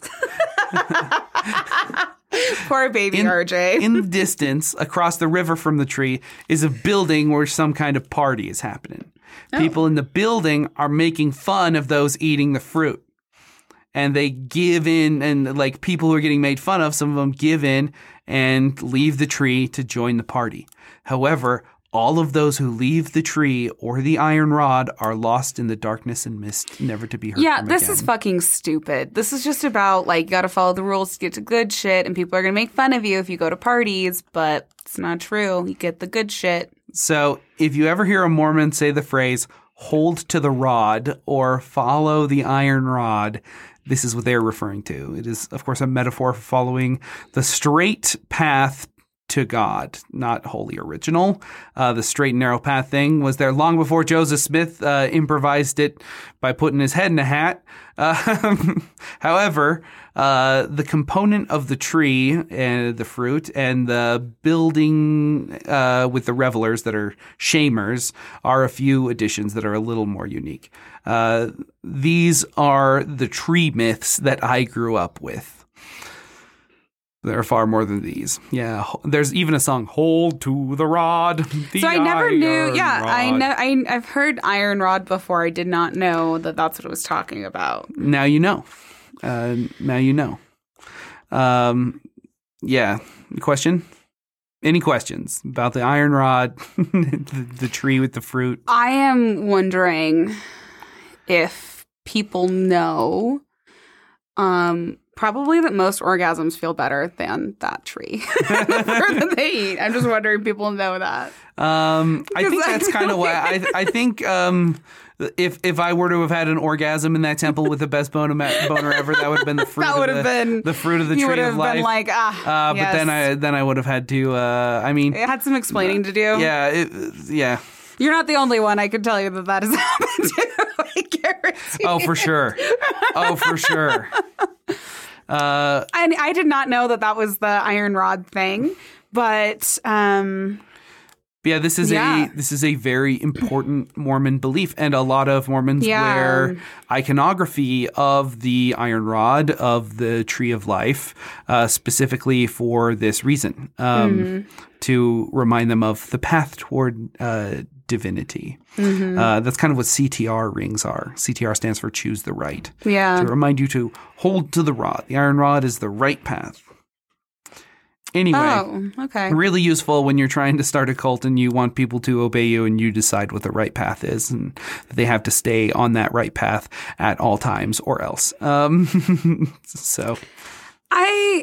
Poor baby RJ. In the distance, across the river from the tree, is a building where some kind of party is happening. Oh. People in the building are making fun of those eating the fruit. And they give in, and like people who are getting made fun of, some of them give in and leave the tree to join the party. However, all of those who leave the tree or the iron rod are lost in the darkness and mist, never to be heard from this again. Is fucking stupid. This is just about, like, you got to follow the rules to get to good shit, and people are going to make fun of you if you go to parties, but it's not true. You get the good shit. So if you ever hear a Mormon say the phrase, hold to the rod or follow the iron rod, this is what they're referring to. It is, of course, a metaphor for following the straight path to God, not wholly original. The straight and narrow path thing was there long before Joseph Smith improvised it by putting his head in a hat. However, the component of the tree and the fruit and the building with the revelers that are shamers are a few additions that are a little more unique. These are the tree myths that I grew up with. There are far more than these. Yeah, there's even a song, "Hold to the Rod." The so I never knew. Yeah, rod. I've heard iron rod before. I did not know that that's what it was talking about. Now you know. Now you know. Yeah. Question? Any questions about the iron rod, the tree with the fruit? I am wondering if people know. Probably that most orgasms feel better than that tree that they eat. I'm just wondering if people know that. I think that's kind of why I think if I were to have had an orgasm in that temple with the best boner ever, that would have been the fruit. That would have been the fruit of the tree of life. Been like, yes. But then I would have had to. It had some explaining to do. Yeah, yeah. You're not the only one. I can tell you that has happened to. I guarantee. Oh, for sure. Oh, for sure. And I did not know that was the iron rod thing, but yeah, this is a very important Mormon belief, and a lot of Mormons wear iconography of the iron rod, of the tree of life, specifically for this reason, to remind them of the path toward divinity. That's kind of what CTR rings are. CTR stands for choose the right. Yeah. To remind you to hold to the rod. The iron rod is the right path. Anyway, okay. Really useful when you're trying to start a cult and you want people to obey you and you decide what the right path is and they have to stay on that right path at all times or else. So. Yeah,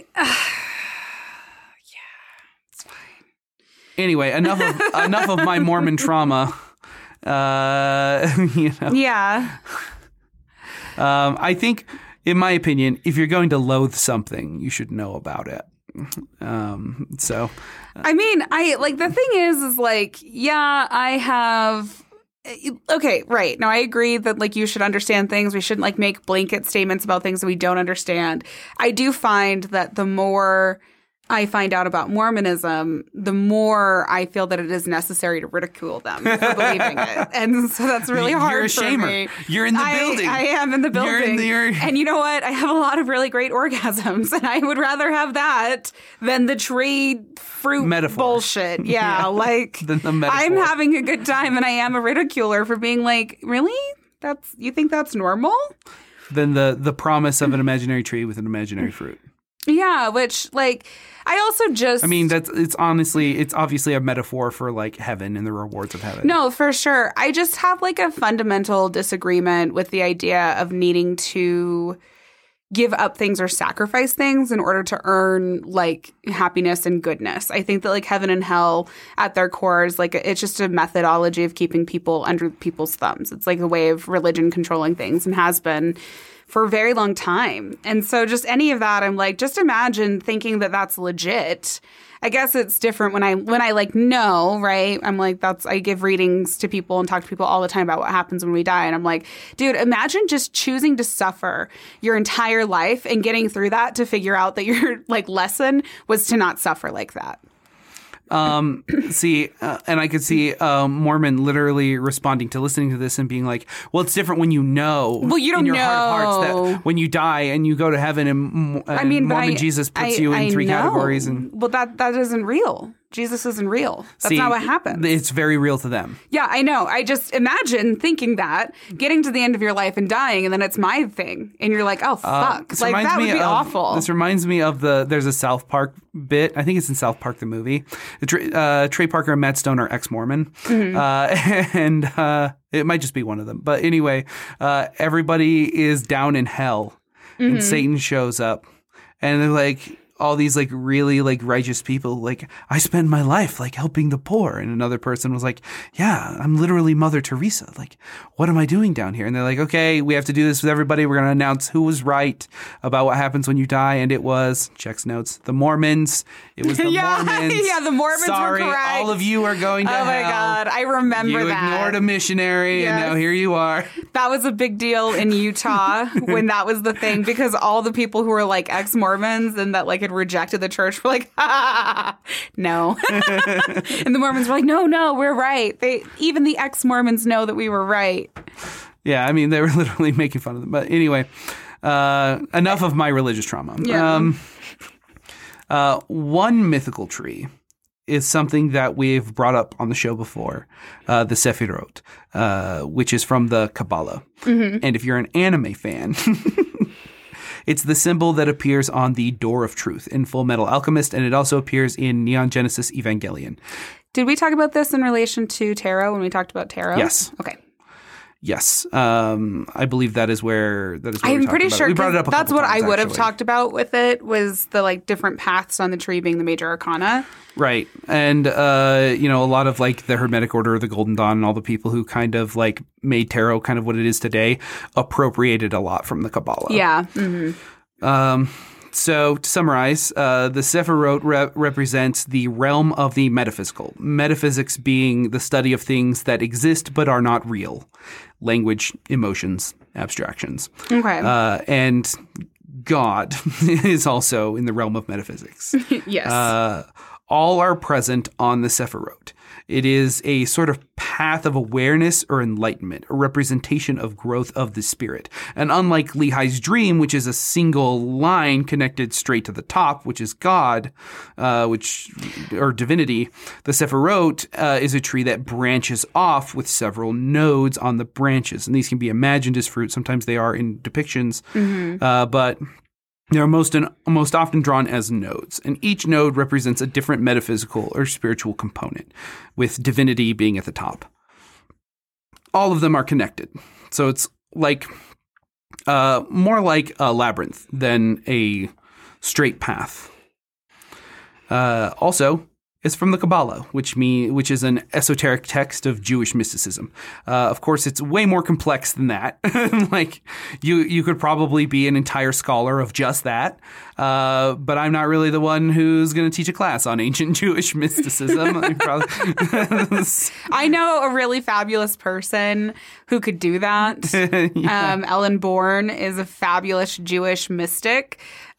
it's fine. Anyway, enough of my Mormon trauma. Yeah. I think, in my opinion, if you're going to loathe something, you should know about it. So. I mean, the thing is like, yeah, I have. Okay, right. Now, I agree that, like, you should understand things. We shouldn't, like, make blanket statements about things that we don't understand. I do find that the more I find out about Mormonism, the more I feel that it is necessary to ridicule them for believing it. And so that's really hard for me. You're in the building. I am in the building. And you know what? I have a lot of really great orgasms, and I would rather have that than the tree fruit metaphor bullshit. Yeah, like I'm having a good time, and I am a ridiculer for being like, really? You think that's normal? Then the promise of an imaginary tree with an imaginary fruit. Yeah, which, like, I also just... I mean, it's obviously a metaphor for, like, heaven and the rewards of heaven. No, for sure. I just have, like, a fundamental disagreement with the idea of needing to give up things or sacrifice things in order to earn, like, happiness and goodness. I think that, like, heaven and hell at their core is, like, it's just a methodology of keeping people under people's thumbs. It's, like, a way of religion controlling things and has been for a very long time. And so just any of that, I'm like, just imagine thinking that that's legit. I guess it's different when I like know, right? I'm like, I give readings to people and talk to people all the time about what happens when we die. And I'm like, dude, imagine just choosing to suffer your entire life and getting through that to figure out that your, like, lesson was to not suffer like that. And I could see Mormon literally responding to listening to this and being like, well, it's different when you know. Well, you don't in your know. Heart of hearts that when you die and you go to heaven and Mormon Jesus puts you in three categories. Well, that isn't real. Jesus isn't real. That's not what happens. It's very real to them. Yeah, I know. I just imagine thinking that, getting to the end of your life and dying, and then it's my thing. And you're like, oh, fuck. Like, that would be awful. This reminds me of there's a South Park bit. I think it's in South Park, the movie. Trey Parker and Matt Stone are ex-Mormon. Mm-hmm. And it might just be one of them. But anyway, everybody is down in hell. Mm-hmm. And Satan shows up. And they're like, all these like really like righteous people, like, I spend my life like helping the poor. And another person was like, yeah, I'm literally Mother Teresa. Like, what am I doing down here? And they're like, okay, we have to do this with everybody. We're going to announce who was right about what happens when you die. And it was, checks notes, the Mormons. It was the Mormons. Yeah, the Mormons Sorry, were correct. all of you are going to hell. Oh my God, I remember you that. You ignored a missionary, and now here you are. That was a big deal in Utah when that was the thing, because all the people who were like ex-Mormons and that like had rejected the church were like, no. And the Mormons were like, no, we're right. Even the ex-Mormons know that we were right. Yeah, I mean, they were literally making fun of them. But anyway, enough of my religious trauma. Yeah. One mythical tree is something that we've brought up on the show before, the Sephirot, which is from the Kabbalah. Mm-hmm. And if you're an anime fan, it's the symbol that appears on the Door of Truth in Full Metal Alchemist, and it also appears in Neon Genesis Evangelion. Did we talk about this in relation to tarot when we talked about tarot? Yes. Okay. Yes, I believe that is where I'm pretty sure we brought it up. That's what times, I would have actually talked about with it, was the like different paths on the tree being the major arcana. Right. And, a lot of like the Hermetic Order, the Golden Dawn, and all the people who kind of like made tarot kind of what it is today appropriated a lot from the Kabbalah. Yeah. Mm-hmm. So to summarize, the Sephirot represents the realm of the metaphysical. Metaphysics being the study of things that exist but are not real. Language, emotions, abstractions. Okay. And God is also in the realm of metaphysics. Yes. All are present on the Sephirot. It is a sort of path of awareness or enlightenment, a representation of growth of the spirit. And unlike Lehi's dream, which is a single line connected straight to the top, which is God, or divinity, the Sephirot is a tree that branches off with several nodes on the branches. And these can be imagined as fruit. Sometimes they are in depictions, but they're most often drawn as nodes, and each node represents a different metaphysical or spiritual component, with divinity being at the top. All of them are connected, so it's like more like a labyrinth than a straight path. Also, it's from the Kabbalah, which is an esoteric text of Jewish mysticism. Of course, it's way more complex than that. Like, you could probably be an entire scholar of just that. But I'm not really the one who's going to teach a class on ancient Jewish mysticism. I know a really fabulous person who could do that. Yeah. Ellen Bourne is a fabulous Jewish mystic.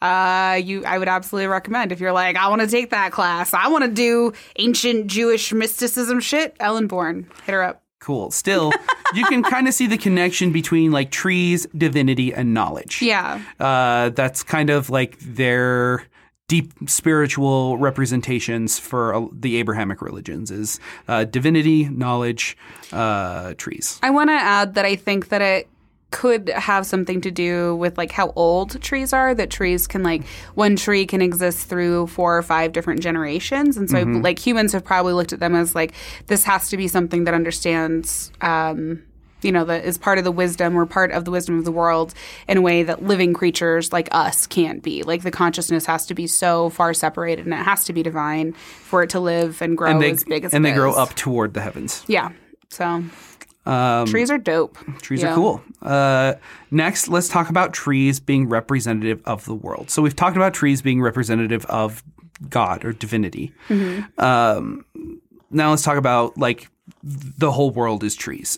I would absolutely recommend, if you're like, I want to take that class, I want to do ancient Jewish mysticism shit, Ellen Bourne, hit her up. Cool. Still, you can kind of see the connection between like trees, divinity, and knowledge. Yeah. That's kind of like their deep spiritual representations for the Abrahamic religions is divinity, knowledge, trees. I want to add that I think that it could have something to do with like how old trees are, that trees can like one tree can exist through 4 or 5 different generations. And so like humans have probably looked at them as like, this has to be something that understands, that is part of the wisdom or part of the wisdom of the world in a way that living creatures like us can't be. Like the consciousness has to be so far separated and it has to be divine for it to live and grow as big as it is. And they grow up toward the heavens. Yeah. So trees are dope. Trees are cool. Next, let's talk about trees being representative of the world. So we've talked about trees being representative of God or divinity. Mm-hmm. Now let's talk about like the whole world is trees.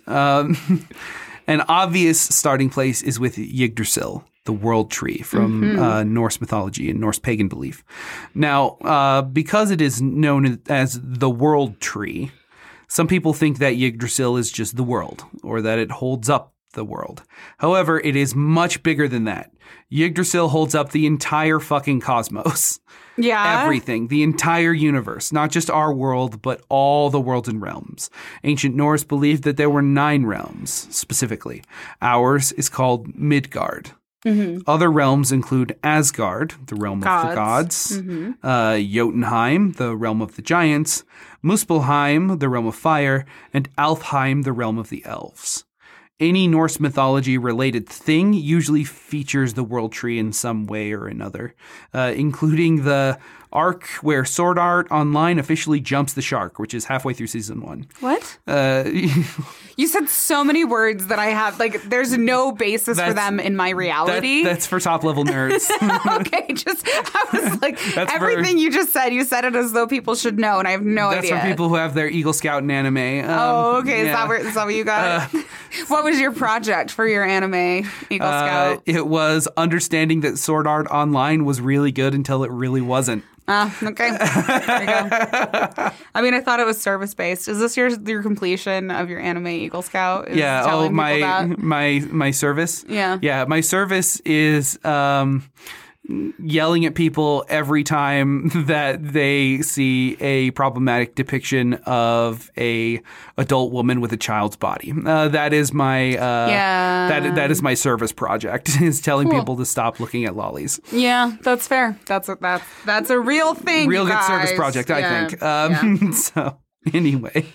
An obvious starting place is with Yggdrasil, the world tree from Norse mythology and Norse pagan belief. Now, because it is known as the world tree, some people think that Yggdrasil is just the world, or that it holds up the world. However, it is much bigger than that. Yggdrasil holds up the entire fucking cosmos. Yeah. Everything. The entire universe. Not just our world, but all the worlds and realms. Ancient Norse believed that there were 9 realms, specifically. Ours is called Midgard. Mm-hmm. Other realms include Asgard, the realm of the gods, Jotunheim, the realm of the giants, Muspelheim, the realm of fire, and Alfheim, the realm of the elves. any Norse mythology related thing usually features the World Tree in some way or another, including the arc where Sword Art Online officially jumps the shark, which is halfway through season 1. What? You said so many words that I have, like, there's no basis for them in my reality. That's for top level nerds. Okay, I was like, everything you just said, you said it as though people should know, and I have no idea. That's for people who have their Eagle Scout in anime. Okay, yeah. Is that what you got? What was your project for your anime Eagle Scout? It was understanding that Sword Art Online was really good until it really wasn't. Okay. There you go. I mean, I thought it was service-based. Is this your completion of your anime Eagle Scout? Yeah. Oh, my service? Yeah. Yeah. My service is yelling at people every time that they see a problematic depiction of a adult woman with a child's body. That is my that is my service project, is telling people to stop looking at lollies. Yeah, that's fair. That's a real thing. Real good service project, I think. So anyway,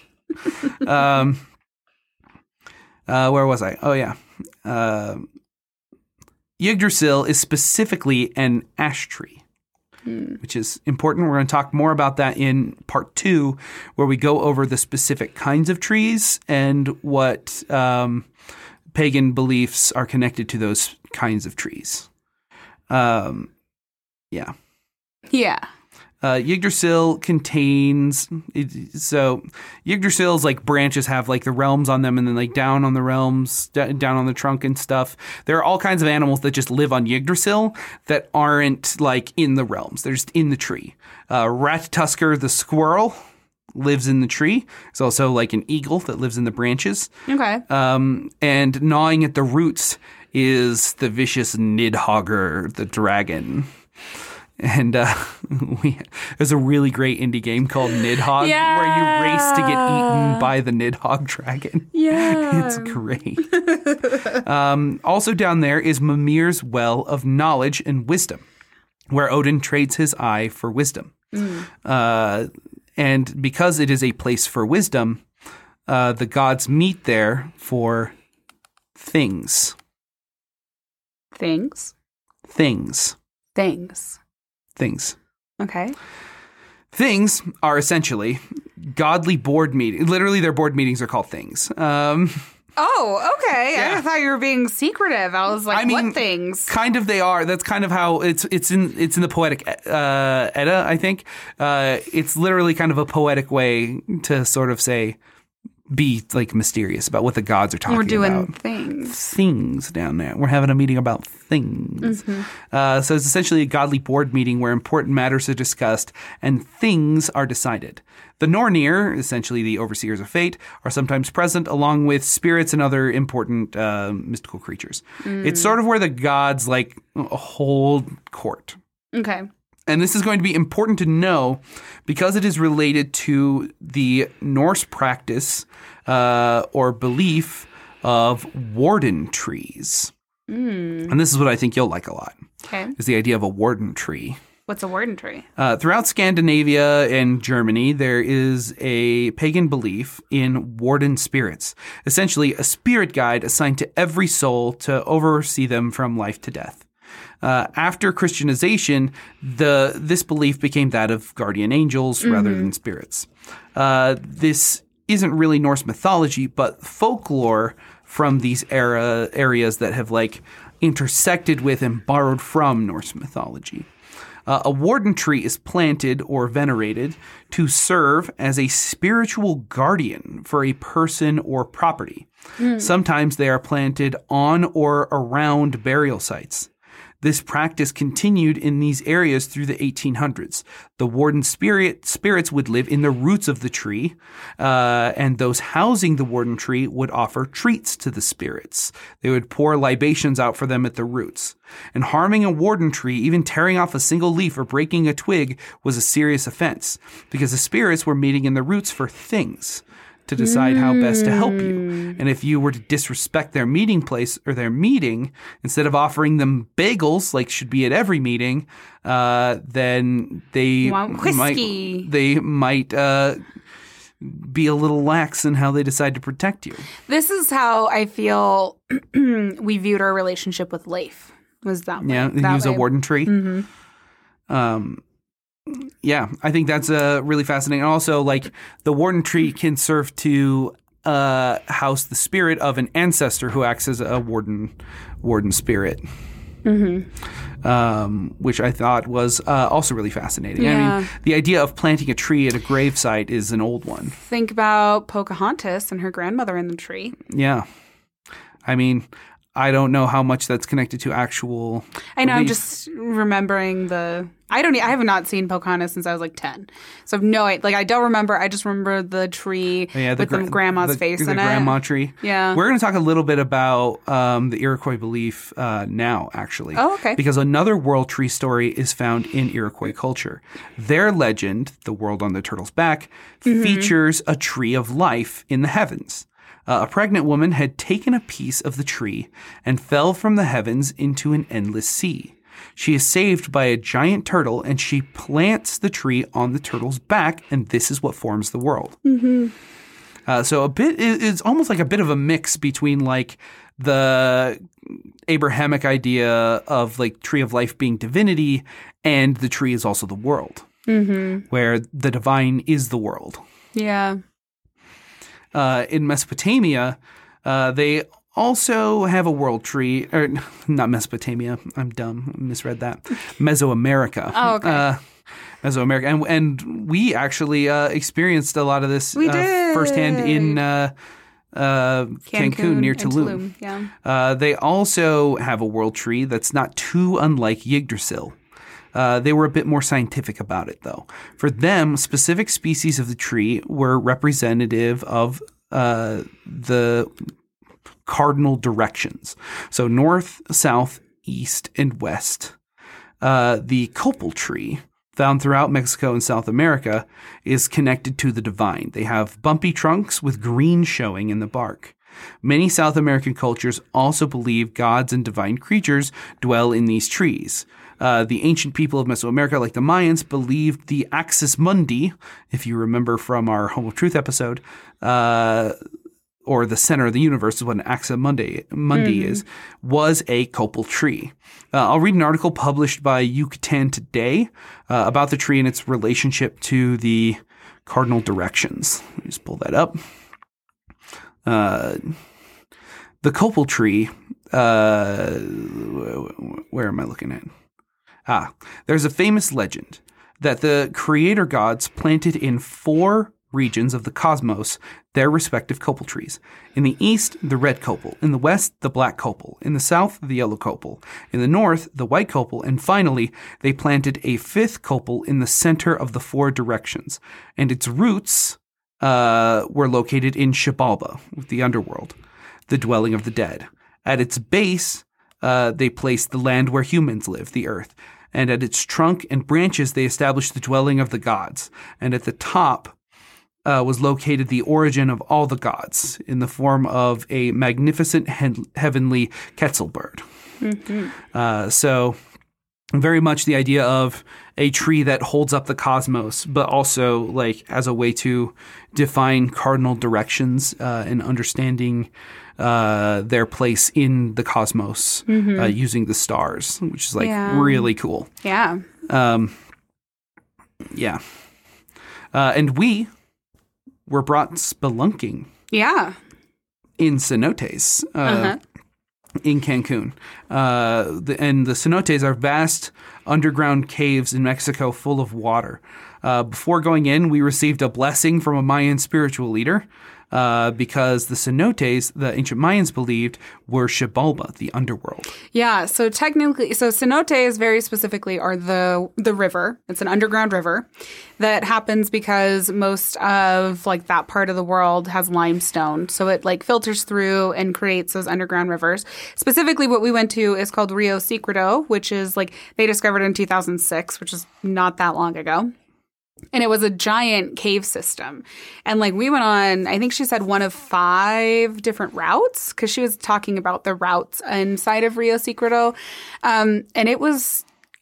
where was I? Oh yeah. Yggdrasil is specifically an ash tree, which is important. We're going to talk more about that in part 2, where we go over the specific kinds of trees and what pagan beliefs are connected to those kinds of trees. Yeah. Yggdrasil contains, so Yggdrasil's like branches have like the realms on them, and then like down on the realms, down on the trunk and stuff. There are all kinds of animals that just live on Yggdrasil that aren't like in the realms. They're just in the tree. Rat Tusker the squirrel lives in the tree. There's also like an eagle that lives in the branches. Okay. And gnawing at the roots is the vicious Nidhogger the dragon. And there's a really great indie game called Nidhogg where you race to get eaten by the Nidhogg dragon. Yeah. It's great. Also down there is Mimir's Well of Knowledge and Wisdom, where Odin trades his eye for wisdom. And because it is a place for wisdom, the gods meet there for things. Things? Things. Things. Things. Okay. Things are essentially godly board meetings. Literally, their board meetings are called things. Oh, okay. Yeah. I thought you were being secretive. I was like, what things? Kind of they are. That's kind of how it's in the Poetic Edda, I think. It's literally kind of a poetic way to sort of be like mysterious about what the gods are talking about. We're doing things. Things down there. We're having a meeting about things. So it's essentially a godly board meeting where important matters are discussed and things are decided. The Nornir, essentially the overseers of fate, are sometimes present along with spirits and other important mystical creatures. It's sort of where the gods like hold court. Okay. And this is going to be important to know because it is related to the Norse practice or belief of warden trees. And this is what I think you'll like a lot. Okay. Is the idea of a warden tree. What's a warden tree? Throughout Scandinavia and Germany, there is a pagan belief in warden spirits. Essentially, a spirit guide assigned to every soul to oversee them from life to death. After Christianization, this belief became that of guardian angels rather than spirits. This isn't really Norse mythology, but folklore from these areas that have like intersected with and borrowed from Norse mythology. A warden tree is planted or venerated to serve as a spiritual guardian for a person or property. Sometimes they are planted on or around burial sites. This practice continued in these areas through the 1800s. The warden spirits would live in the roots of the tree, and those housing the warden tree would offer treats to the spirits. They would pour libations out for them at the roots. And harming a warden tree, even tearing off a single leaf or breaking a twig, was a serious offense, because the spirits were meeting in the roots for things, to decide how best to help you. And if you were to disrespect their meeting place or their meeting, instead of offering them bagels like should be at every meeting, then they want whiskey. might be a little lax in how they decide to protect you. This is how I feel we viewed our relationship with Leif. Was that way? Yeah, he was a warden tree. Mm-hmm. Yeah, I think that's really fascinating. Also, like, the warden tree can serve to house the spirit of an ancestor who acts as a warden spirit. Mm-hmm. Which I thought was also really fascinating. Yeah. I mean, the idea of planting a tree at a gravesite is an old one. Think about Pocahontas and her grandmother in the tree. Yeah. I mean, I don't know how much that's connected to actual I know, belief. I'm just remembering I have not seen Pocahontas since I was like 10. So I've I don't remember. I just remember the tree with the grandma's face in it. The grandma tree. Yeah. We're going to talk a little bit about the Iroquois belief now, actually. Oh, okay. Because another world tree story is found in Iroquois culture. Their legend, the world on the turtle's back, features a tree of life in the heavens. A pregnant woman had taken a piece of the tree and fell from the heavens into an endless sea. She is saved by a giant turtle, and she plants the tree on the turtle's back, and this is what forms the world. Mm-hmm. So it's almost like a bit of a mix between like the Abrahamic idea of like tree of life being divinity, and the tree is also the world, where the divine is the world. Yeah. In Mesopotamia, they also have a world tree, or not Mesopotamia. I'm dumb. I misread that. Mesoamerica. Oh, okay. Mesoamerica. And we actually experienced a lot of this firsthand in Cancun near Tulum. Yeah. They also have a world tree that's not too unlike Yggdrasil. They were a bit more scientific about it, though. For them, specific species of the tree were representative of the cardinal directions. So north, south, east, and west. The copal tree, found throughout Mexico and South America, is connected to the divine. They have bumpy trunks with green showing in the bark. Many South American cultures also believe gods and divine creatures dwell in these trees. The ancient people of Mesoamerica, like the Mayans, believed the Axis Mundi, if you remember from our Home of Truth episode, or the center of the universe is what an Axis Mundi is, was a copal tree. I'll read an article published by Yucatan Today about the tree and its relationship to the cardinal directions. Let me just pull that up. The copal tree, where am I looking at? There's a famous legend that the creator gods planted in 4 regions of the cosmos their respective copal trees. In the east, the red copal. In the west, the black copal. In the south, the yellow copal. In the north, the white copal. And finally, they planted a 5th copal in the center of the 4 directions. And its roots were located in Xibalba, the underworld, the dwelling of the dead. At its base, they placed the land where humans live, the earth. And at its trunk and branches, they established the dwelling of the gods. And at the top was located the origin of all the gods in the form of a magnificent heavenly Quetzal bird. Mm-hmm. So very much the idea of a tree that holds up the cosmos, but also like as a way to define cardinal directions and understanding their place in the cosmos using the stars, which is like really cool. Yeah. Yeah. And we were brought spelunking. Yeah. In cenotes in Cancun. And the cenotes are vast underground caves in Mexico full of water. Before going in, we received a blessing from a Mayan spiritual leader. Because the cenotes, the ancient Mayans believed, were Xibalba, the underworld. Yeah, so cenotes very specifically are the river. It's an underground river that happens because most of like that part of the world has limestone. So it like filters through and creates those underground rivers. Specifically what we went to is called Rio Secreto, which is like they discovered in 2006, which is not that long ago. And it was a giant cave system. And like we went on, I think she said one of 5 different routes because she was talking about the routes inside of Rio Secreto. And it was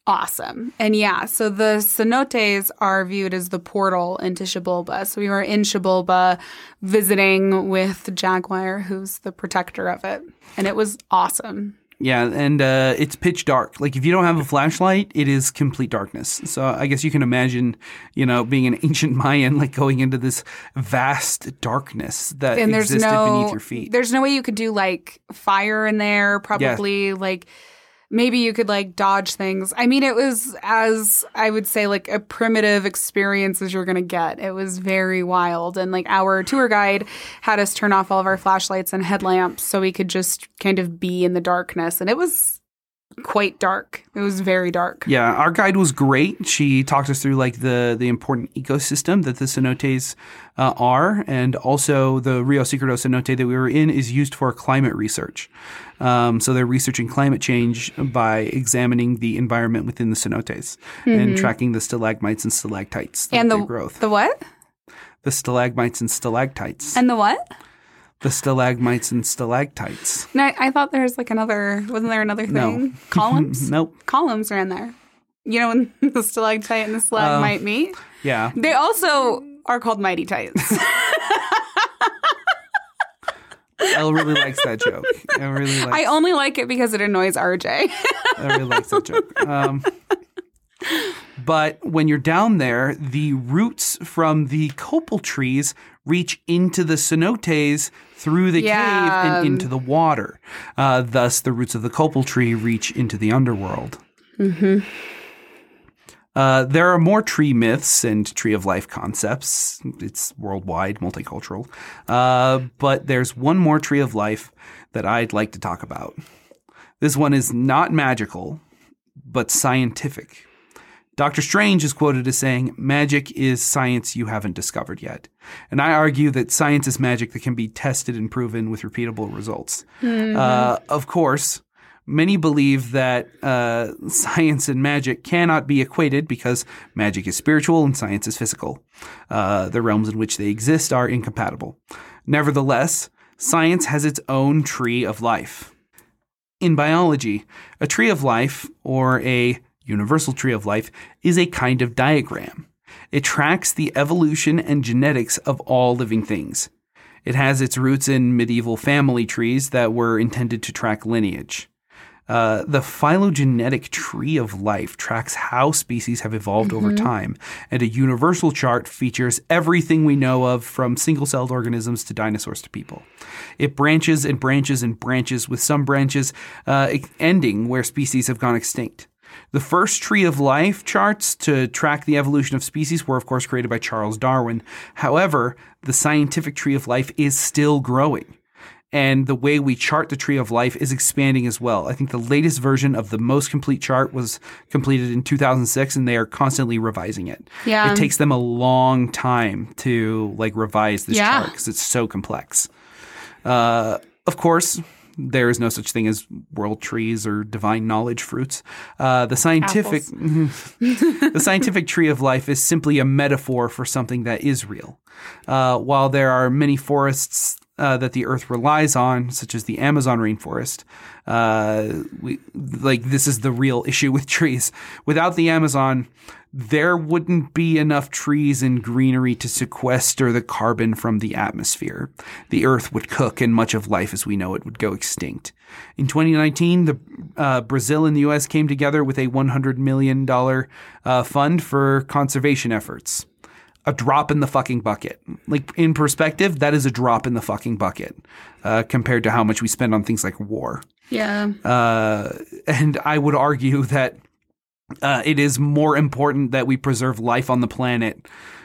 awesome. And yeah, so the cenotes are viewed as the portal into Xibalba. So we were in Xibalba visiting with Jaguar, who's the protector of it. And it was awesome. Yeah, and it's pitch dark. Like, if you don't have a flashlight, it is complete darkness. So I guess you can imagine, being an ancient Mayan, like going into this vast darkness that existed beneath your feet. There's no way you could do, like, fire in there, probably, like... Maybe you could, like, dodge things. I mean, it was, as I would say, like, a primitive experience as you're going to get. It was very wild. And, like, our tour guide had us turn off all of our flashlights and headlamps so we could just kind of be in the darkness. And it was quite dark. It was very dark. Yeah, our guide was great. She talked us through, like, the important ecosystem that the cenotes are. And also the Rio Secreto cenote that we were in is used for climate research. So they're researching climate change by examining the environment within the cenotes and tracking the stalagmites and stalactites and the growth. The what? The stalagmites and stalactites. And the what? The stalagmites and stalactites. No, I thought there was like another. Wasn't there another thing? No. Columns? Nope. Columns are in there. You know when the stalactite and the stalagmite meet? Yeah. They also are called mighty tights. Elle really likes that joke. I only like it because it annoys RJ. Elle really likes that joke. But when you're down there, the roots from the copal trees reach into the cenotes through the cave and into the water. Thus, the roots of the copal tree reach into the underworld. Mm-hmm. There are more tree myths and tree of life concepts. It's worldwide, multicultural. But there's one more tree of life that I'd like to talk about. This one is not magical, but scientific. Dr. Strange is quoted as saying, "Magic is science you haven't discovered yet." And I argue that science is magic that can be tested and proven with repeatable results. Mm-hmm. Of course, many believe that science and magic cannot be equated because magic is spiritual and science is physical. The realms in which they exist are incompatible. Nevertheless, science has its own tree of life. In biology, a tree of life, or a universal tree of life, is a kind of diagram. It tracks the evolution and genetics of all living things. It has its roots in medieval family trees that were intended to track lineage. The phylogenetic tree of life tracks how species have evolved over time, and a universal chart features everything we know of, from single-celled organisms to dinosaurs to people. It branches and branches and branches, with some branches ending where species have gone extinct. The first tree of life charts to track the evolution of species were, of course, created by Charles Darwin. However, the scientific tree of life is still growing. And the way we chart the tree of life is expanding as well. I think the latest version of the most complete chart was completed in 2006, and they are constantly revising it. Yeah. It takes them a long time to revise this chart because it's so complex. Of course, there is no such thing as world trees or divine knowledge fruits. The scientific tree of life is simply a metaphor for something that is real. While there are many forests that the earth relies on, such as the Amazon rainforest, this is the real issue with trees. Without the Amazon, there wouldn't be enough trees and greenery to sequester the carbon from the atmosphere. The earth would cook, and much of life as we know it would go extinct. In 2019, Brazil and the U.S. came together with a $100 million fund for conservation efforts. A drop in the fucking bucket. In perspective, that is a drop in the fucking bucket compared to how much we spend on things like war. Yeah. And I would argue that it is more important that we preserve life on the planet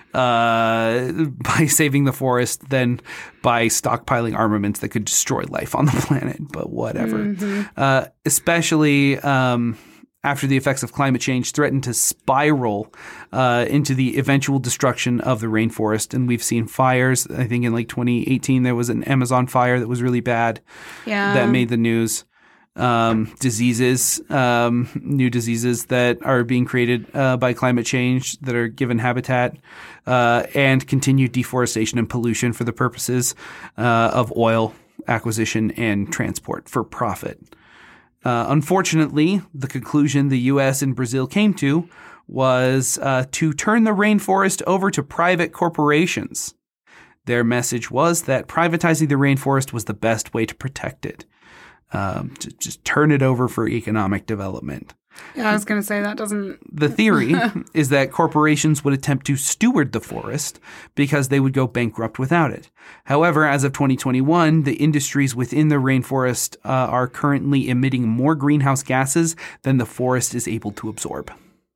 by saving the forest than by stockpiling armaments that could destroy life on the planet. But whatever. Mm-hmm. Especially after the effects of climate change threaten to spiral into the eventual destruction of the rainforest. And we've seen fires. I think in 2018, there was an Amazon fire that was really bad that made the news. Diseases, new diseases that are being created by climate change that are given habitat, and continued deforestation and pollution for the purposes of oil acquisition and transport for profit. Unfortunately, the conclusion the U.S. and Brazil came to was to turn the rainforest over to private corporations. Their message was that privatizing the rainforest was the best way to protect it. To just turn it over for economic development. Yeah, I was going to say that doesn't... The theory is that corporations would attempt to steward the forest because they would go bankrupt without it. However, as of 2021, the industries within the rainforest are currently emitting more greenhouse gases than the forest is able to absorb.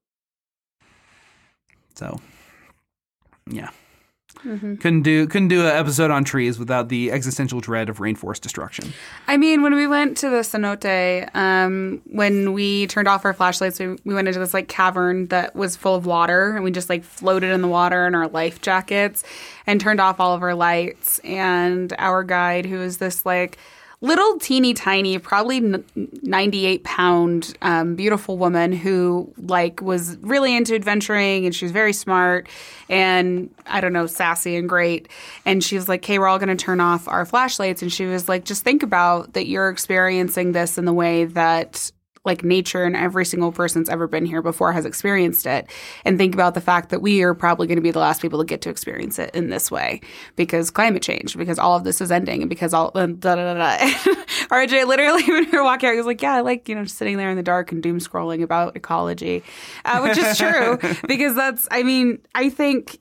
So, yeah. Mm-hmm. Couldn't do an episode on trees without the existential dread of rainforest destruction. I mean, when we went to the cenote, when we turned off our flashlights, we went into this like cavern that was full of water, and we just like floated in the water in our life jackets and turned off all of our lights. And our guide, who is this like little teeny tiny, probably 98-pound, beautiful woman who like was really into adventuring, and she was very smart and I don't know, sassy and great. And she was like, "Okay, we're all going to turn off our flashlights." And she was like, "Just think about that you're experiencing this in the way that like nature and every single person's ever been here before has experienced it. And think about the fact that we are probably going to be the last people to get to experience it in this way because climate change, because all of this is ending, and because all RJ literally, when we were walking out, he was like, "Yeah, I like, just sitting there in the dark and doom scrolling about ecology," which is true because I think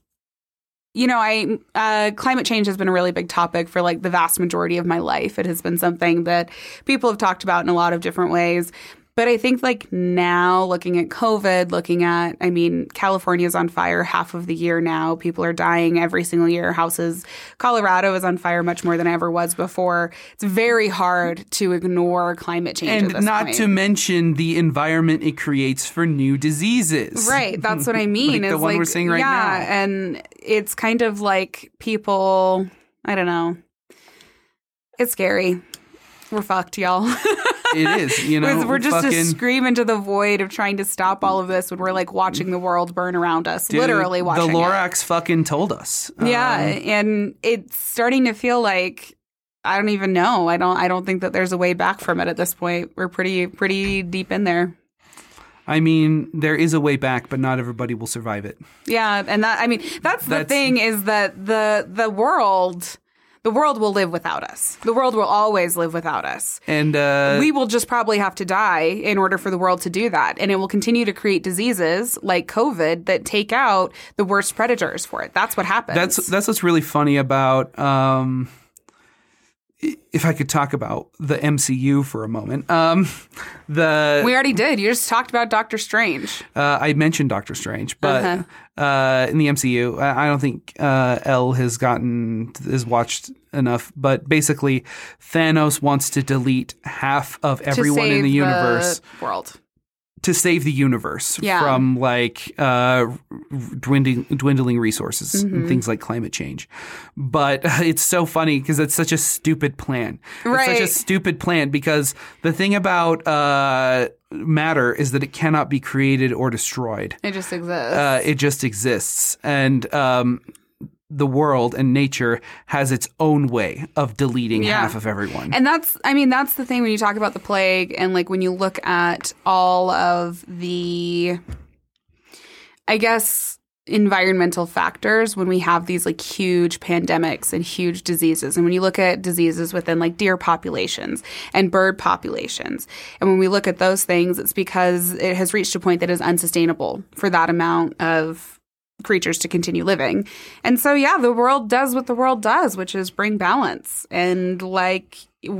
climate change has been a really big topic for like the vast majority of my life. It has been something that people have talked about in a lot of different ways. But I think like now looking at COVID, California's on fire half of the year now. People are dying every single year. Colorado is on fire much more than it ever was before. It's very hard to ignore climate change at this not point. To mention the environment it creates for new diseases. Right. That's what I mean. Like the one we're seeing right now. Yeah. And it's kind of like people, I don't know. It's scary. We're fucked, y'all. It is, we're just a scream into the void of trying to stop all of this when we're like watching the world burn around us, dude, literally watching the Lorax fucking told us. Yeah, and it's starting to feel like I don't even know. I don't think that there's a way back from it at this point. We're pretty deep in there. I mean, there is a way back, but not everybody will survive it. Yeah, and that's the thing is that the world will live without us. The world will always live without us. And we will just probably have to die in order for the world to do that. And it will continue to create diseases like COVID that take out the worst predators for it. That's what happens. That's what's really funny about if I could talk about the MCU for a moment. We already did. You just talked about Doctor Strange. I mentioned Doctor Strange, but in the MCU, I don't think Elle has watched enough. But basically, Thanos wants to delete half of everyone in the universe. The world. To save the universe from like dwindling resources and things like climate change. But it's so funny because it's such a stupid plan. Right. It's such a stupid plan because the thing about matter is that it cannot be created or destroyed. It just exists. It just exists. And the world and nature has its own way of deleting half of everyone. And that's the thing when you talk about the plague and like when you look at all of the, I guess, environmental factors when we have these like huge pandemics and huge diseases. And when you look at diseases within like deer populations and bird populations, and when we look at those things, it's because it has reached a point that is unsustainable for that amount of creatures to continue living. And so, the world does what the world does, which is bring balance. And like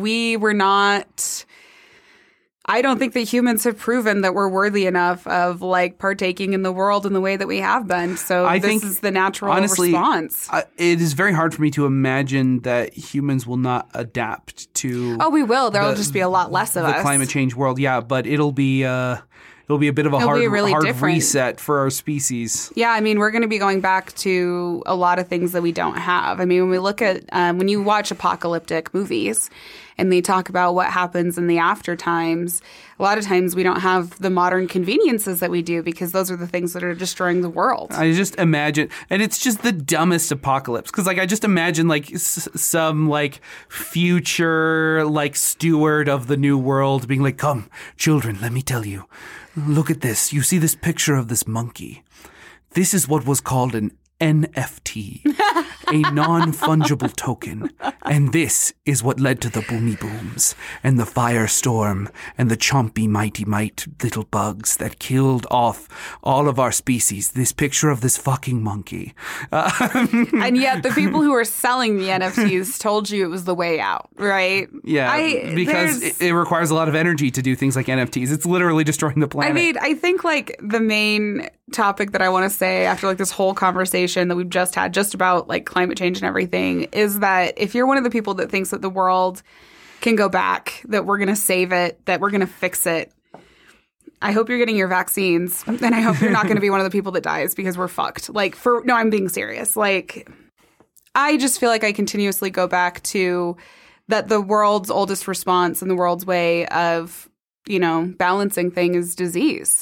I don't think that humans have proven that we're worthy enough of like partaking in the world in the way that we have been. So this is the natural response. It is very hard for me to imagine that humans will not adapt to. Oh, we will. There'll just be a lot less of us. The climate change world, but it'll be a bit of a hard reset for our species. Yeah, we're going to be going back to a lot of things that we don't have. When we look at when you watch apocalyptic movies and they talk about what happens in the after times, a lot of times we don't have the modern conveniences that we do because those are the things that are destroying the world. I just imagine, and it's just the dumbest apocalypse because, like, I just imagine like some like future like steward of the new world being like, "Come, children, let me tell you. Look at this. You see this picture of this monkey. This is what was called an NFT, a non-fungible token. And this is what led to the boomy booms and the firestorm and the chompy mighty might little bugs that killed off all of our species. This picture of this fucking monkey." And yet the people who are selling the NFTs told you it was the way out, right? Yeah, because it requires a lot of energy to do things like NFTs. It's literally destroying the planet. I mean, I think like the main topic that I want to say after like this whole conversation that we've just had just about like climate change and everything is that if you're one of the people that thinks that the world can go back, that we're going to save it, that we're going to fix it, I hope you're getting your vaccines, and I hope you're not going to be one of the people that dies because we're fucked. Like, no, I'm being serious. Like, I just feel like I continuously go back to that the world's oldest response and the world's way of, you know, balancing thing is disease.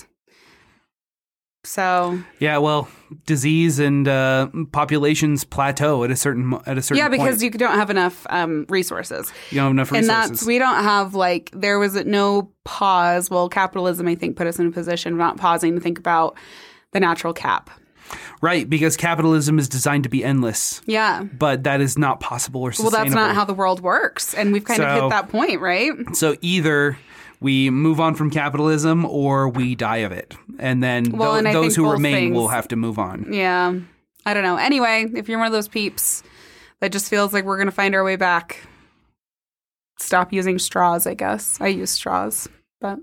So yeah, well, disease and populations plateau at a certain yeah, because point. you don't have enough resources. You don't have enough resources, and we don't have like there was no pause. Well, capitalism I think put us in a position of not pausing to think about the natural cap. Right, because capitalism is designed to be endless. Yeah, but that is not possible or sustainable. Well, that's not how the world works, and we've kind of hit that point, right? So either we move on from capitalism or we die of it. And then those who remain will have to move on. Yeah. I don't know. Anyway, if you're one of those peeps that just feels like we're going to find our way back, stop using straws, I guess. I use straws, but...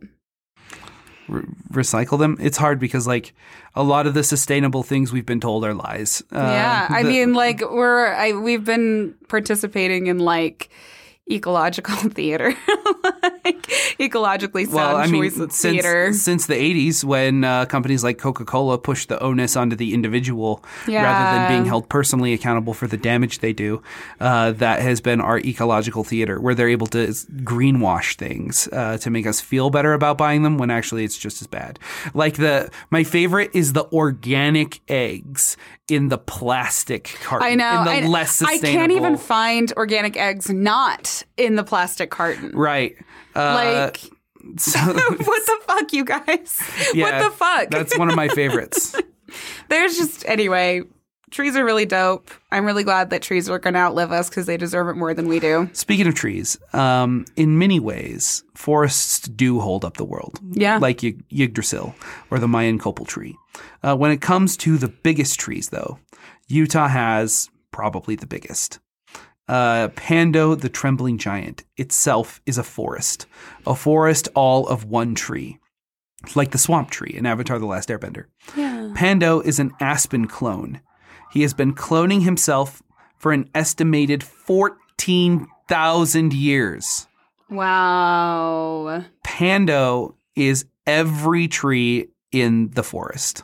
Recycle them? It's hard because, like, a lot of the sustainable things we've been told are lies. Yeah. I mean, like, we've been participating in, like... ecological theater, like ecologically sound choice of theater. Since the 80s, when companies like Coca-Cola pushed the onus onto the individual rather than being held personally accountable for the damage they do, that has been our ecological theater, where they're able to greenwash things to make us feel better about buying them when actually it's just as bad. Like my favorite is the organic eggs in the plastic carton. I know. In the less sustainable. I can't even find organic eggs not in the plastic carton. Right. Like, so, what the fuck, you guys? Yeah, what the fuck? That's one of my favorites. There's just, anyway, trees are really dope. I'm really glad that trees are going to outlive us because they deserve it more than we do. Speaking of trees, in many ways, forests do hold up the world. Yeah. Like Yggdrasil or the Mayan copal tree. When it comes to the biggest trees, though, Utah has probably the biggest. Pando, the trembling giant, itself is a forest all of one tree, like the swamp tree in Avatar: The Last Airbender. Yeah. Pando is an aspen clone. He has been cloning himself for an estimated 14,000 years. Wow. Pando is every tree in the forest.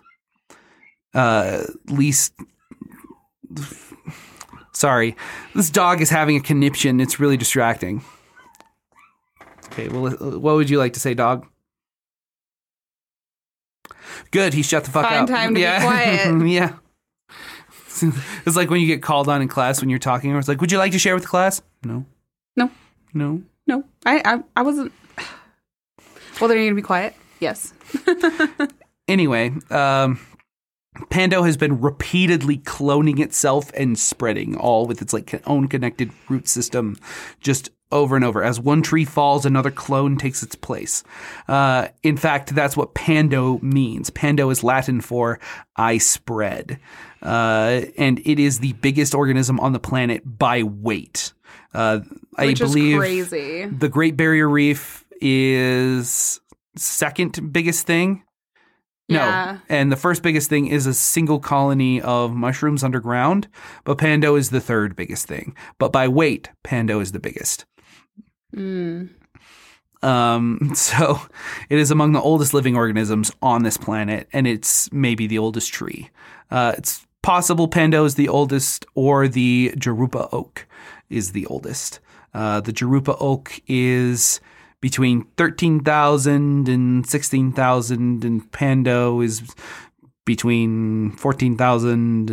Sorry, this dog is having a conniption. It's really distracting. Okay, well, what would you like to say, dog? Good, he shut the fuck up. Find time to be quiet. Yeah. It's like when you get called on in class when you're talking, or it's like, would you like to share with the class? No. No. No. No. I wasn't. Well, then you're going to be quiet? Yes. Anyway, Pando has been repeatedly cloning itself and spreading, all with its like own connected root system, just over and over. As one tree falls, another clone takes its place. In fact, that's what Pando means. Pando is Latin for I spread. And it is the biggest organism on the planet by weight. I believe crazy. The Great Barrier Reef is second biggest thing. Yeah. No, and the first biggest thing is a single colony of mushrooms underground, but Pando is the third biggest thing. But by weight, Pando is the biggest. So it is among the oldest living organisms on this planet, and it's maybe the oldest tree. It's possible Pando is the oldest, or the Jurupa oak is the oldest. The Jurupa oak is between 13,000 and 16,000, and Pando is between 14,000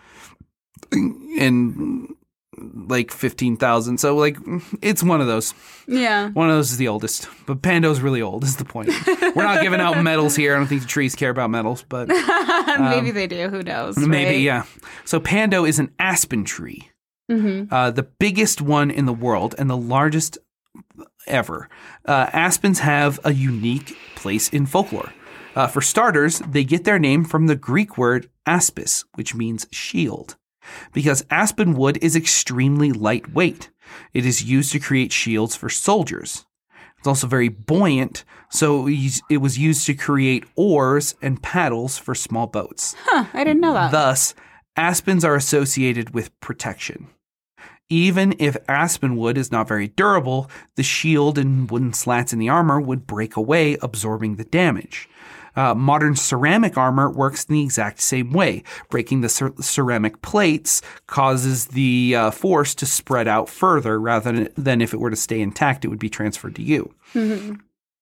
and like 15,000. So like it's one of those. Yeah. One of those is the oldest. But Pando's really old is the point. We're not giving out medals here. I don't think the trees care about medals, but maybe they do. Who knows? maybe, right? yeah. So Pando is an aspen tree. The biggest one in the world and the largest ever. Aspens have a unique place in folklore. For starters, they get their name from the Greek word aspis, which means shield. Because aspen wood is extremely lightweight. It is used to create shields for soldiers. It's also very buoyant, so it was used to create oars and paddles for small boats. Huh, I didn't know that. Thus, aspens are associated with protection. Even if aspen wood is not very durable, the shield and wooden slats in the armor would break away, absorbing the damage. Modern ceramic armor works in the exact same way. Breaking the ceramic plates causes the force to spread out further rather than if it were to stay intact, it would be transferred to you. Mm-hmm.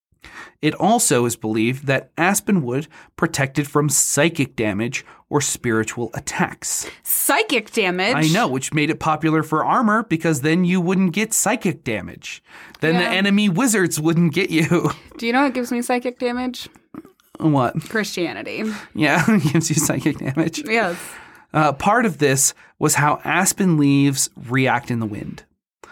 It also is believed that aspen wood protected from psychic damage or spiritual attacks. Psychic damage? I know, which made it popular for armor because then you wouldn't get psychic damage. Then the enemy wizards wouldn't get you. Do you know what gives me psychic damage? What? Christianity. Yeah, it gives you psychic damage. Yes. Part of this was how aspen leaves react in the wind.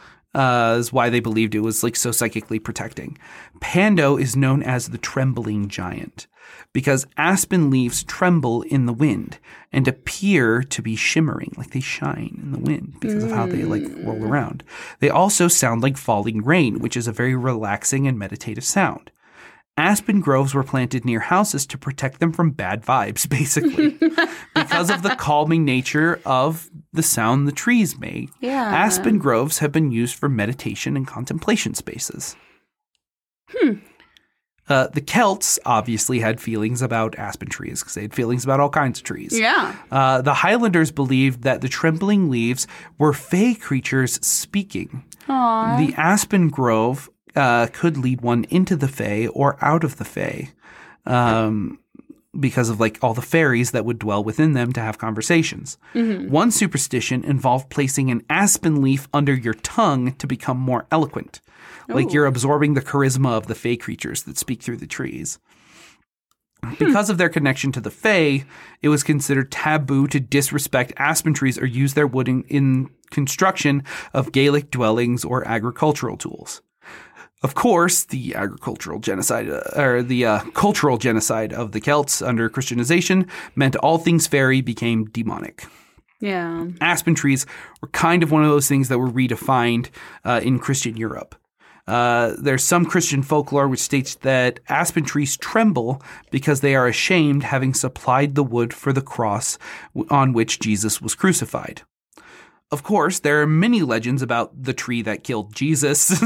Is why they believed it was like so psychically protecting. Pando is known as the trembling giant because aspen leaves tremble in the wind and appear to be shimmering, like they shine in the wind because of how they like roll around. They also sound like falling rain, which is a very relaxing and meditative sound. Aspen groves were planted near houses to protect them from bad vibes, basically, because of the calming nature of the sound the trees make. Yeah. Aspen groves have been used for meditation and contemplation spaces. The Celts obviously had feelings about aspen trees because they had feelings about all kinds of trees. Yeah. The Highlanders believed that the trembling leaves were fey creatures speaking. Aww. The aspen grove could lead one into the Fae or out of the Fae because of like all the fairies that would dwell within them to have conversations. Mm-hmm. One superstition involved placing an aspen leaf under your tongue to become more eloquent. Ooh. Like you're absorbing the charisma of the Fae creatures that speak through the trees. Because of their connection to the Fae, it was considered taboo to disrespect aspen trees or use their wood in construction of Gaelic dwellings or agricultural tools. Of course, the agricultural genocide, or the cultural genocide of the Celts under Christianization meant all things fairy became demonic. Yeah. Aspen trees were kind of one of those things that were redefined in Christian Europe. There's some Christian folklore which states that aspen trees tremble because they are ashamed having supplied the wood for the cross on which Jesus was crucified. Of course, there are many legends about the tree that killed Jesus.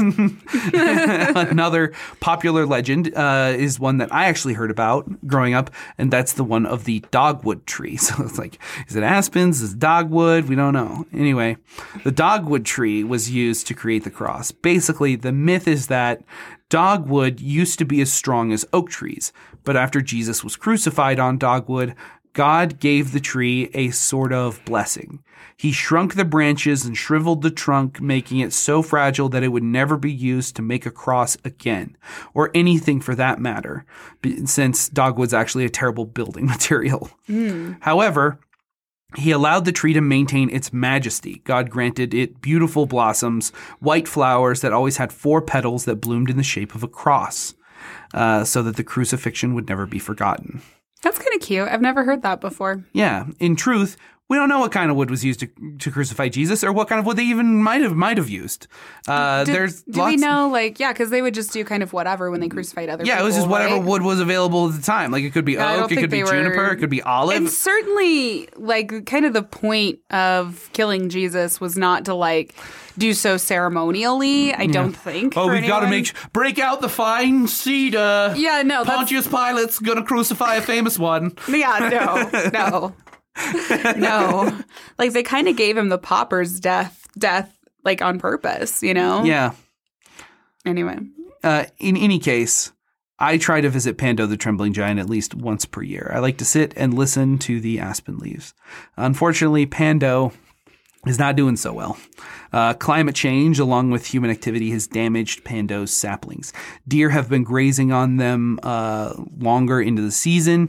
Another popular legend is one that I actually heard about growing up, and that's the one of the dogwood tree. So it's like, is it aspens? Is it dogwood? We don't know. Anyway, the dogwood tree was used to create the cross. Basically, the myth is that dogwood used to be as strong as oak trees, but after Jesus was crucified on dogwood, God gave the tree a sort of blessing. He shrunk the branches and shriveled the trunk, making it so fragile that it would never be used to make a cross again, or anything for that matter, since dogwood's actually a terrible building material. However, he allowed the tree to maintain its majesty. God granted it beautiful blossoms, white flowers that always had 4 petals that bloomed in the shape of a cross, so that the crucifixion would never be forgotten. That's kind of cute. I've never heard that before. Yeah. In truth, we don't know what kind of wood was used to crucify Jesus, or what kind of wood they even might have used. Do we know, like, yeah, because they would just do kind of whatever when they crucified other people. Yeah, it was just whatever right? wood was available at the time. Like, it could be oak, it could be juniper, it could be olive. And certainly, like, kind of the point of killing Jesus was not to, like, do so ceremonially, I don't think. Oh, we've got to break out the fine cedar. Yeah, no. Pontius Pilate's going to crucify a famous one. Yeah, no. No. Like, they kind of gave him the pauper's death, like, on purpose, you know? Yeah. Anyway. In any case, I try to visit Pando the Trembling Giant at least once per year. I like to sit and listen to the aspen leaves. Unfortunately, Pando is not doing so well. Climate change, along with human activity, has damaged Pando's saplings. Deer have been grazing on them longer into the season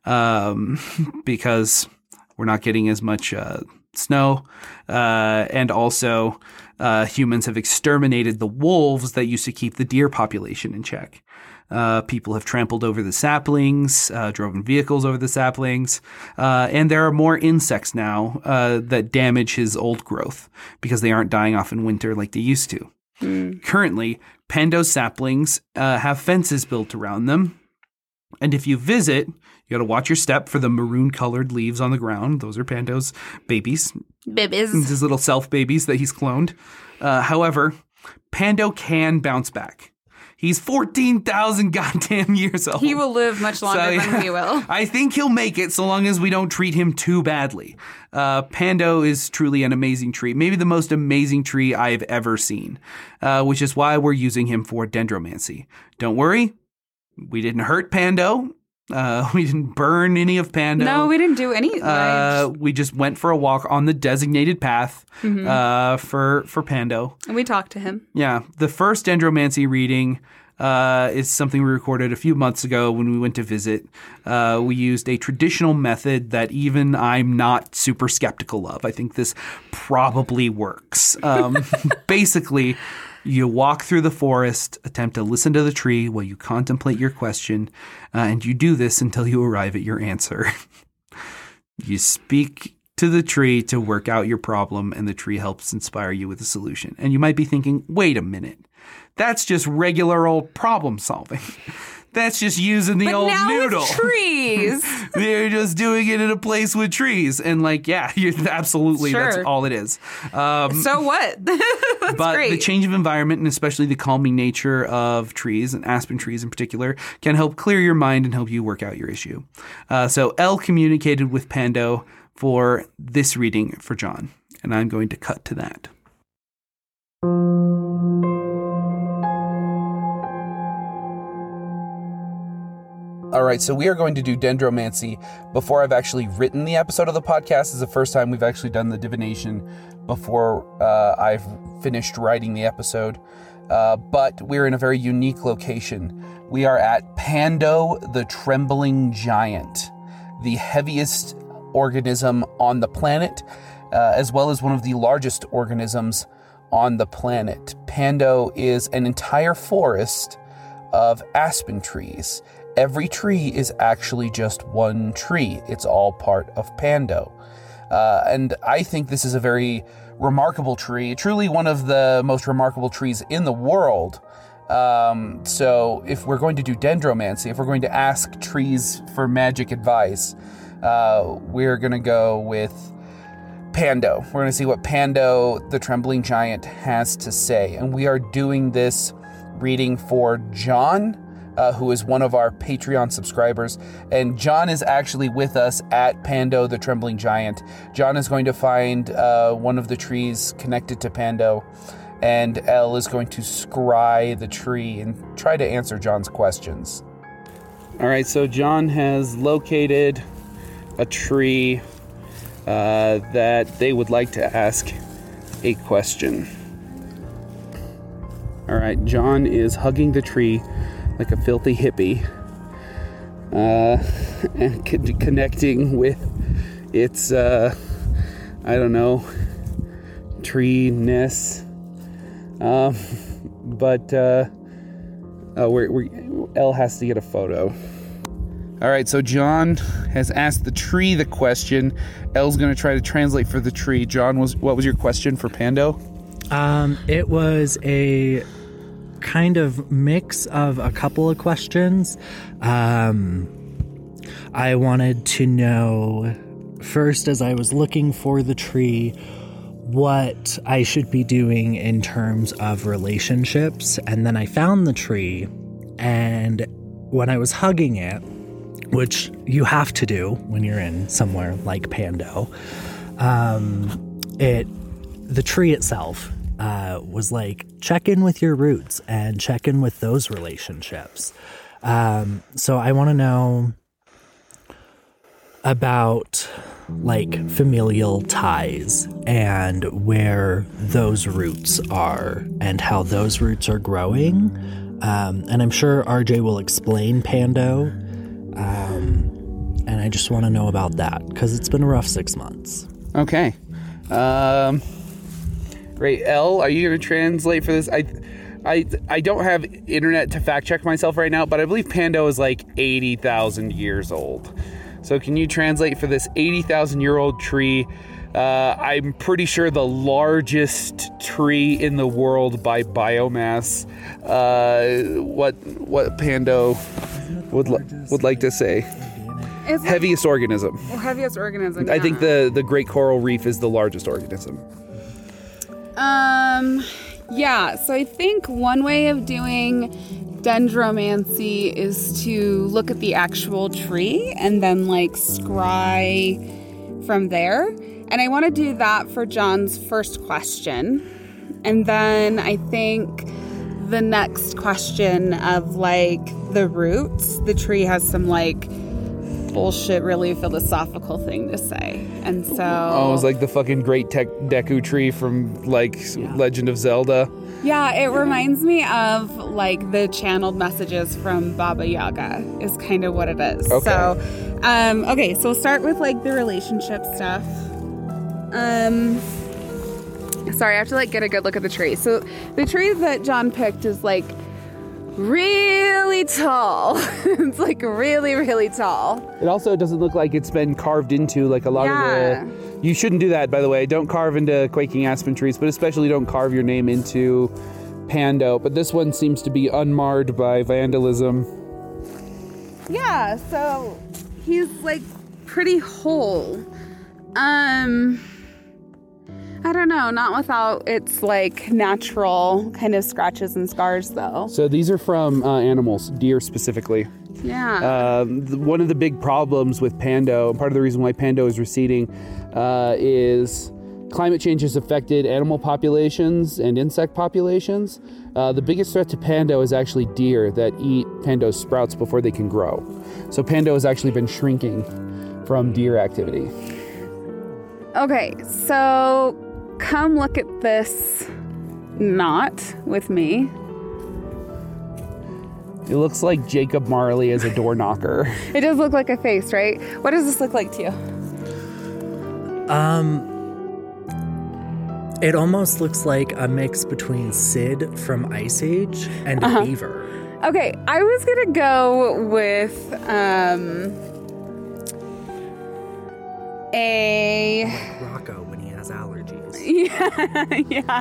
because we're not getting as much snow. And also, humans have exterminated the wolves that used to keep the deer population in check. People have trampled over the saplings, driven vehicles over the saplings, and there are more insects now that damage his old growth because they aren't dying off in winter like they used to. Currently, Pando's saplings have fences built around them, and if you visit, you got to watch your step for the maroon-colored leaves on the ground. Those are Pando's babies. His little self-babies that he's cloned. However, Pando can bounce back. He's 14,000 goddamn years old. He will live much longer than we will. I think he'll make it so long as we don't treat him too badly. Pando is truly an amazing tree, maybe the most amazing tree I've ever seen, which is why we're using him for dendromancy. Don't worry, we didn't hurt Pando. We didn't burn any of Pando. No, we didn't do any. We just went for a walk on the designated path for Pando. And we talked to him. Yeah. The first dendromancy reading is something we recorded a few months ago when we went to visit. We used a traditional method that even I'm not super skeptical of. I think this probably works. Basically, you walk through the forest, attempt to listen to the tree while you contemplate your question, and you do this until you arrive at your answer. You speak to the tree to work out your problem, and the tree helps inspire you with a solution. And you might be thinking, wait a minute, that's just regular old problem solving. That's just using the old noodle. With trees. They're just doing it in a place with trees. And yeah, absolutely, sure. That's all it is. So what? But great. The change of environment, and especially the calming nature of trees, and aspen trees in particular, can help clear your mind and help you work out your issue. So Elle communicated with Pando for this reading for John, and I'm going to cut to that. All right, so we are going to do dendromancy before I've actually written the episode of the podcast. This is the first time we've actually done the divination before I've finished writing the episode. But we're in a very unique location. We are at Pando the Trembling Giant, the heaviest organism on the planet, as well as one of the largest organisms on the planet. Pando is an entire forest of aspen trees. Every tree is actually just one tree. It's all part of Pando. And I think this is a very remarkable tree, truly one of the most remarkable trees in the world. So if we're going to do dendromancy, if we're going to ask trees for magic advice, we're going to go with Pando. We're going to see what Pando the Trembling Giant has to say. And we are doing this reading for John, who is one of our Patreon subscribers. And John is actually with us at Pando the Trembling Giant. John is going to find one of the trees connected to Pando, and Elle is going to scry the tree and try to answer John's questions. All right, so John has located a tree that they would like to ask a question. All right, John is hugging the tree like a filthy hippie, and connecting with its, tree-ness. But Elle has to get a photo. All right, so John has asked the tree the question. Elle's going to try to translate for the tree. John, what was your question for Pando? It was a kind of mix of a couple of questions. I wanted to know, first, as I was looking for the tree, what I should be doing in terms of relationships. And then I found the tree, and when I was hugging it, which you have to do when you're in somewhere like Pando. The tree itself was like, check in with your roots and check in with those relationships. So I want to know about like familial ties and where those roots are and how those roots are growing. And I'm sure RJ will explain Pando. And I just want to know about that because it's been a rough 6 months. Okay. Right, Elle, are you going to translate for this? I don't have internet to fact check myself right now, but I believe Pando is like 80,000 years old. So can you translate for this 80,000-year-old tree? I'm pretty sure the largest tree in the world by biomass. What Pando would like to say? It's heaviest organism. Heaviest organism. Yeah. I think the Great Coral Reef is the largest organism. Yeah, so I think one way of doing dendromancy is to look at the actual tree and then like scry from there. And I want to do that for John's first question. And then I think the next question of like the roots, the tree has some like bullshit, really philosophical thing to say. And so... Oh, it was like the fucking Great Deku tree from like Legend of Zelda. Yeah, it reminds me of like the channeled messages from Baba Yaga is kind of what it is. Okay. So, so we'll start with like the relationship stuff. Sorry, I have to like get a good look at the tree. So the tree that John picked is like really tall. It's like really, really tall. It also doesn't look like it's been carved into like a lot of the... You shouldn't do that, by the way. Don't carve into quaking aspen trees, but especially don't carve your name into Pando. But this one seems to be unmarred by vandalism. Yeah, so he's like pretty whole. I don't know, not without its like natural kind of scratches and scars though. So these are from animals, deer specifically. Yeah. One of the big problems with Pando, and part of the reason why Pando is receding, is climate change has affected animal populations and insect populations. The biggest threat to Pando is actually deer that eat Pando sprouts before they can grow. So Pando has actually been shrinking from deer activity. Okay, so come look at this knot with me. It looks like Jacob Marley as a door knocker. It does look like a face, right? What does this look like to you? It almost looks like a mix between Sid from Ice Age and a beaver. Okay, I was gonna go with a Rocco when he has allergies. yeah.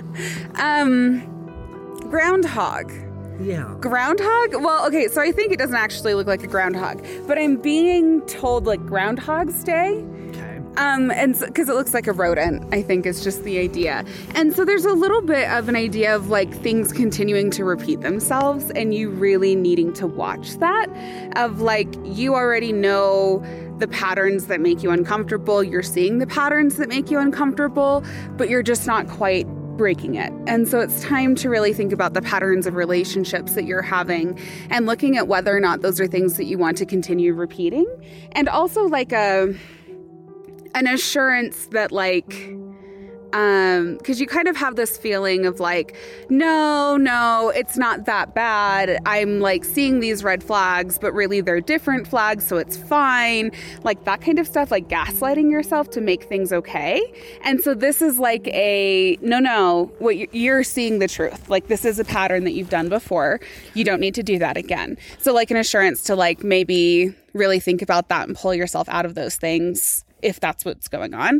Groundhog. Yeah. Groundhog? Well, okay, so I think it doesn't actually look like a groundhog, but I'm being told like Groundhog's Day. Okay. And because it looks like a rodent, I think is just the idea. And so there's a little bit of an idea of like things continuing to repeat themselves and you really needing to watch that of like, you already know the patterns that make you uncomfortable. You're seeing the patterns that make you uncomfortable, but you're just not quite breaking it. And so it's time to really think about the patterns of relationships that you're having and looking at whether or not those are things that you want to continue repeating. And also like an assurance that like, because you kind of have this feeling of like, no, it's not that bad. I'm like seeing these red flags, but really they're different flags, so it's fine. Like that kind of stuff, like gaslighting yourself to make things okay. And so this is like no, what you're seeing the truth. Like this is a pattern that you've done before. You don't need to do that again. So like an assurance to like maybe really think about that and pull yourself out of those things if that's what's going on.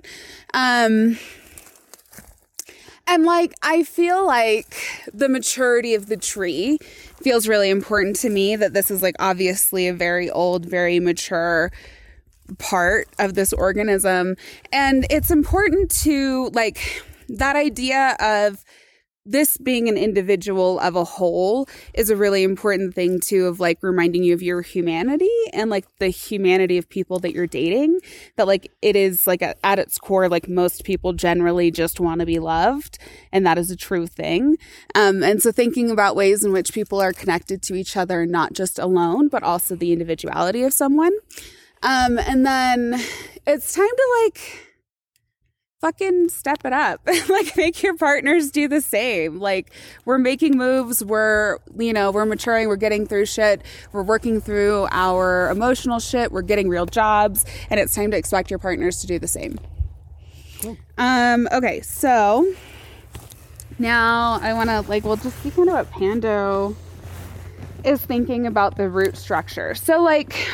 And like, I feel like the maturity of the tree feels really important to me, that this is like obviously a very old, very mature part of this organism. And it's important to like that idea of this being an individual of a whole is a really important thing too, of like reminding you of your humanity and like the humanity of people that you're dating, that like it is like at its core, like most people generally just want to be loved, and that is a true thing. And so thinking about ways in which people are connected to each other, not just alone, but also the individuality of someone. And then it's time to like fucking step it up. Like, make your partners do the same. Like, we're making moves, we're maturing, we're getting through shit, we're working through our emotional shit, we're getting real jobs, and it's time to expect your partners to do the same. Cool. Okay, so now I want to, like, we'll just see kind of what Pando is thinking about the root structure. So, like,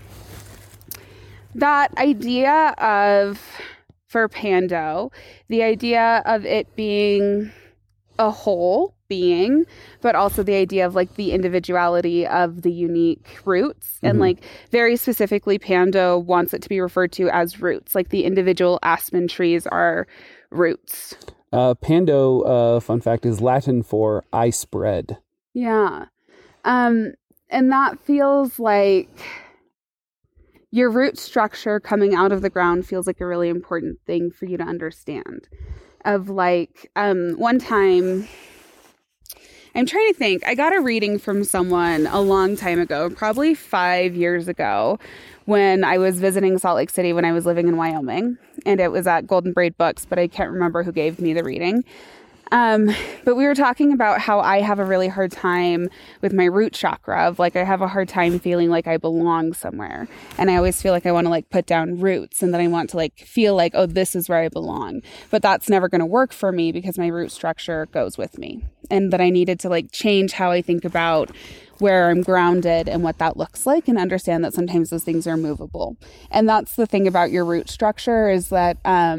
that idea of, for Pando, the idea of it being a whole being, but also the idea of like the individuality of the unique roots. And like very specifically, Pando wants it to be referred to as roots. Like the individual aspen trees are roots. Pando, fun fact, is Latin for I spread. Yeah. And that feels like your root structure coming out of the ground feels like a really important thing for you to understand. Of like, one time, I'm trying to think, I got a reading from someone a long time ago, probably 5 years ago, when I was visiting Salt Lake City when I was living in Wyoming. And it was at Golden Braid Books, but I can't remember who gave me the reading. But we were talking about how I have a really hard time with my root chakra, of like I have a hard time feeling like I belong somewhere. And I always feel like I want to like put down roots, and then I want to like feel like, oh, this is where I belong. But that's never going to work for me because my root structure goes with me. And that I needed to like change how I think about where I'm grounded and what that looks like, and understand that sometimes those things are movable. And that's the thing about your root structure, is that,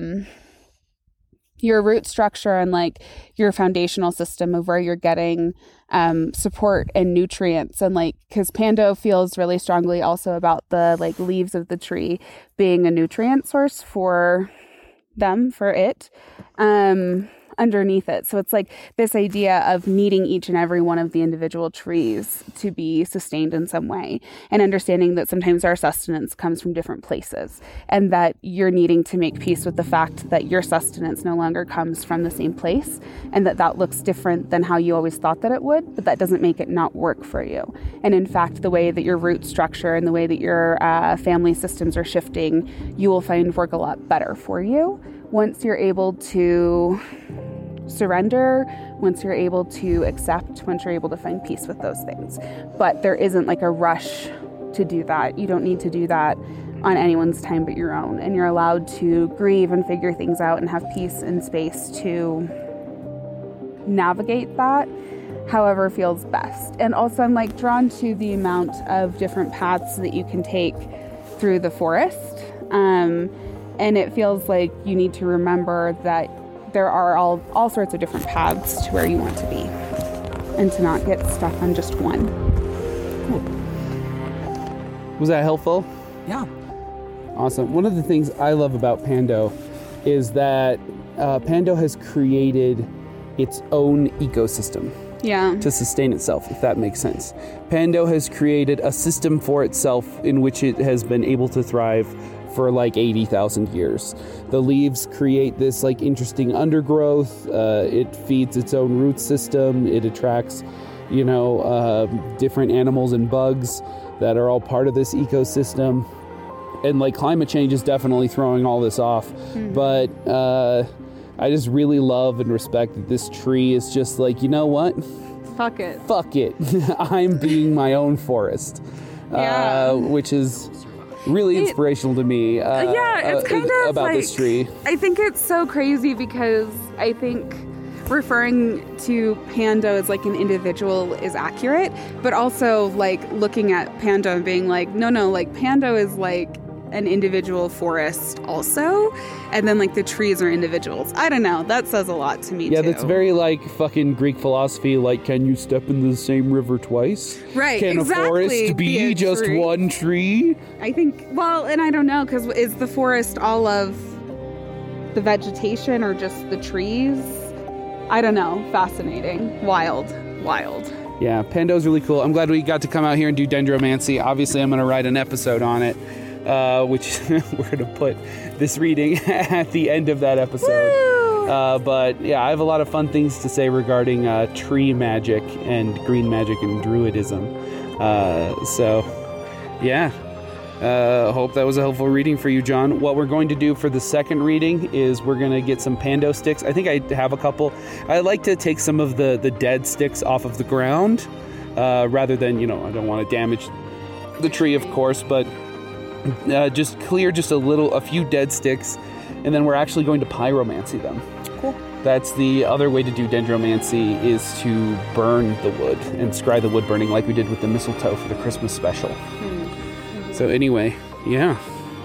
your root structure and like your foundational system of where you're getting support and nutrients, and like, because Pando feels really strongly also about the like leaves of the tree being a nutrient source for them, for it, underneath it. So it's like this idea of needing each and every one of the individual trees to be sustained in some way, and understanding that sometimes our sustenance comes from different places, and that you're needing to make peace with the fact that your sustenance no longer comes from the same place, and that that looks different than how you always thought that it would, but that doesn't make it not work for you. And in fact, the way that your root structure and the way that your family systems are shifting, you will find work a lot better for you once you're able to surrender, once you're able to accept, once you're able to find peace with those things. But there isn't like a rush to do that. You don't need to do that on anyone's time but your own. And you're allowed to grieve and figure things out and have peace and space to navigate that however feels best. And also I'm like drawn to the amount of different paths that you can take through the forest. And it feels like you need to remember that there are all sorts of different paths to where you want to be, and to not get stuck on just one. Cool. Was that helpful? Yeah. Awesome. One of the things I love about Pando is that Pando has created its own ecosystem. Yeah. To sustain itself, if that makes sense. Pando has created a system for itself in which it has been able to thrive for like 80,000 years. The leaves create this like interesting undergrowth. It feeds its own root system. It attracts, different animals and bugs that are all part of this ecosystem. And like climate change is definitely throwing all this off. Mm-hmm. But I just really love and respect that this tree is just like, you know what? Fuck it. Fuck it. I'm being my own forest. Yeah. Which is really inspirational to me. It's kind of about like, this tree. I think it's so crazy because I think referring to Pando as like an individual is accurate, but also like looking at Pando and being like, no, like Pando is like an individual forest also, and then like the trees are individuals. I don't know, that says a lot to me. That's very like fucking Greek philosophy, like, can you step into the same river twice? Right. Can exactly. a forest be just tree? one tree? I think, well, and I don't know, because is the forest all of the vegetation or just the trees? I don't know, fascinating, wild. Yeah, Pando's really cool. I'm glad we got to come out here and do dendromancy. Obviously, I'm going to write an episode on it, which we're going to put this reading at the end of that episode. But yeah, I have a lot of fun things to say regarding tree magic and green magic and druidism. So yeah. Hope that was a helpful reading for you, John. What we're going to do for the second reading is we're going to get some Pando sticks. I think I have a couple. I like to take some of the dead sticks off of the ground rather than, I don't want to damage the tree, of course, but just clear just a few dead sticks, and then we're actually going to pyromancy them. Cool. That's the other way to do dendromancy, is to burn the wood and scry the wood burning like we did with the mistletoe for the Christmas special. So anyway, yeah.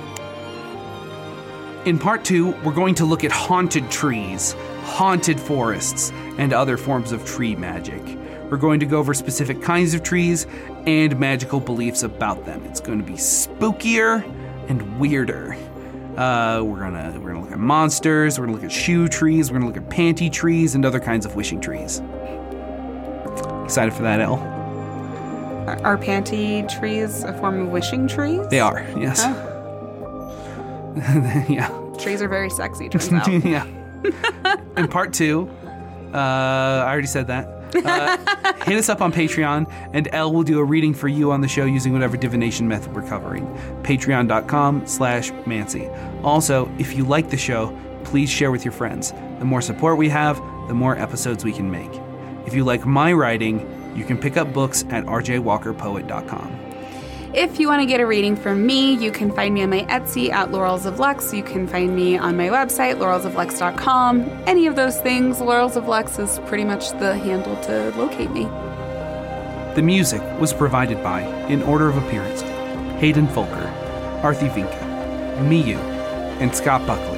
In part 2, we're going to look at haunted trees, haunted forests, and other forms of tree magic. We're going to go over specific kinds of trees and magical beliefs about them. It's going to be spookier and weirder. We're gonna look at monsters, we're gonna look at shoe trees, we're gonna look at panty trees, and other kinds of wishing trees. Excited for that, Elle? Are panty trees a form of wishing trees? They are, yes. Oh. Yeah. Trees are very sexy, turns out. Yeah. In part 2, I already said that. Hit us up on Patreon, and Elle will do a reading for you on the show using whatever divination method we're covering. Patreon.com/Mancy. Also, if you like the show, please share with your friends. The more support we have, the more episodes we can make. If you like my writing, you can pick up books at rjwalkerpoet.com. If you want to get a reading from me, you can find me on my Etsy at Laurels of Lux. You can find me on my website, laurelsoflux.com. Any of those things, Laurels of Lux is pretty much the handle to locate me. The music was provided by, in order of appearance, Hayden Folker, Arthi Vinca, Miyu, and Scott Buckley.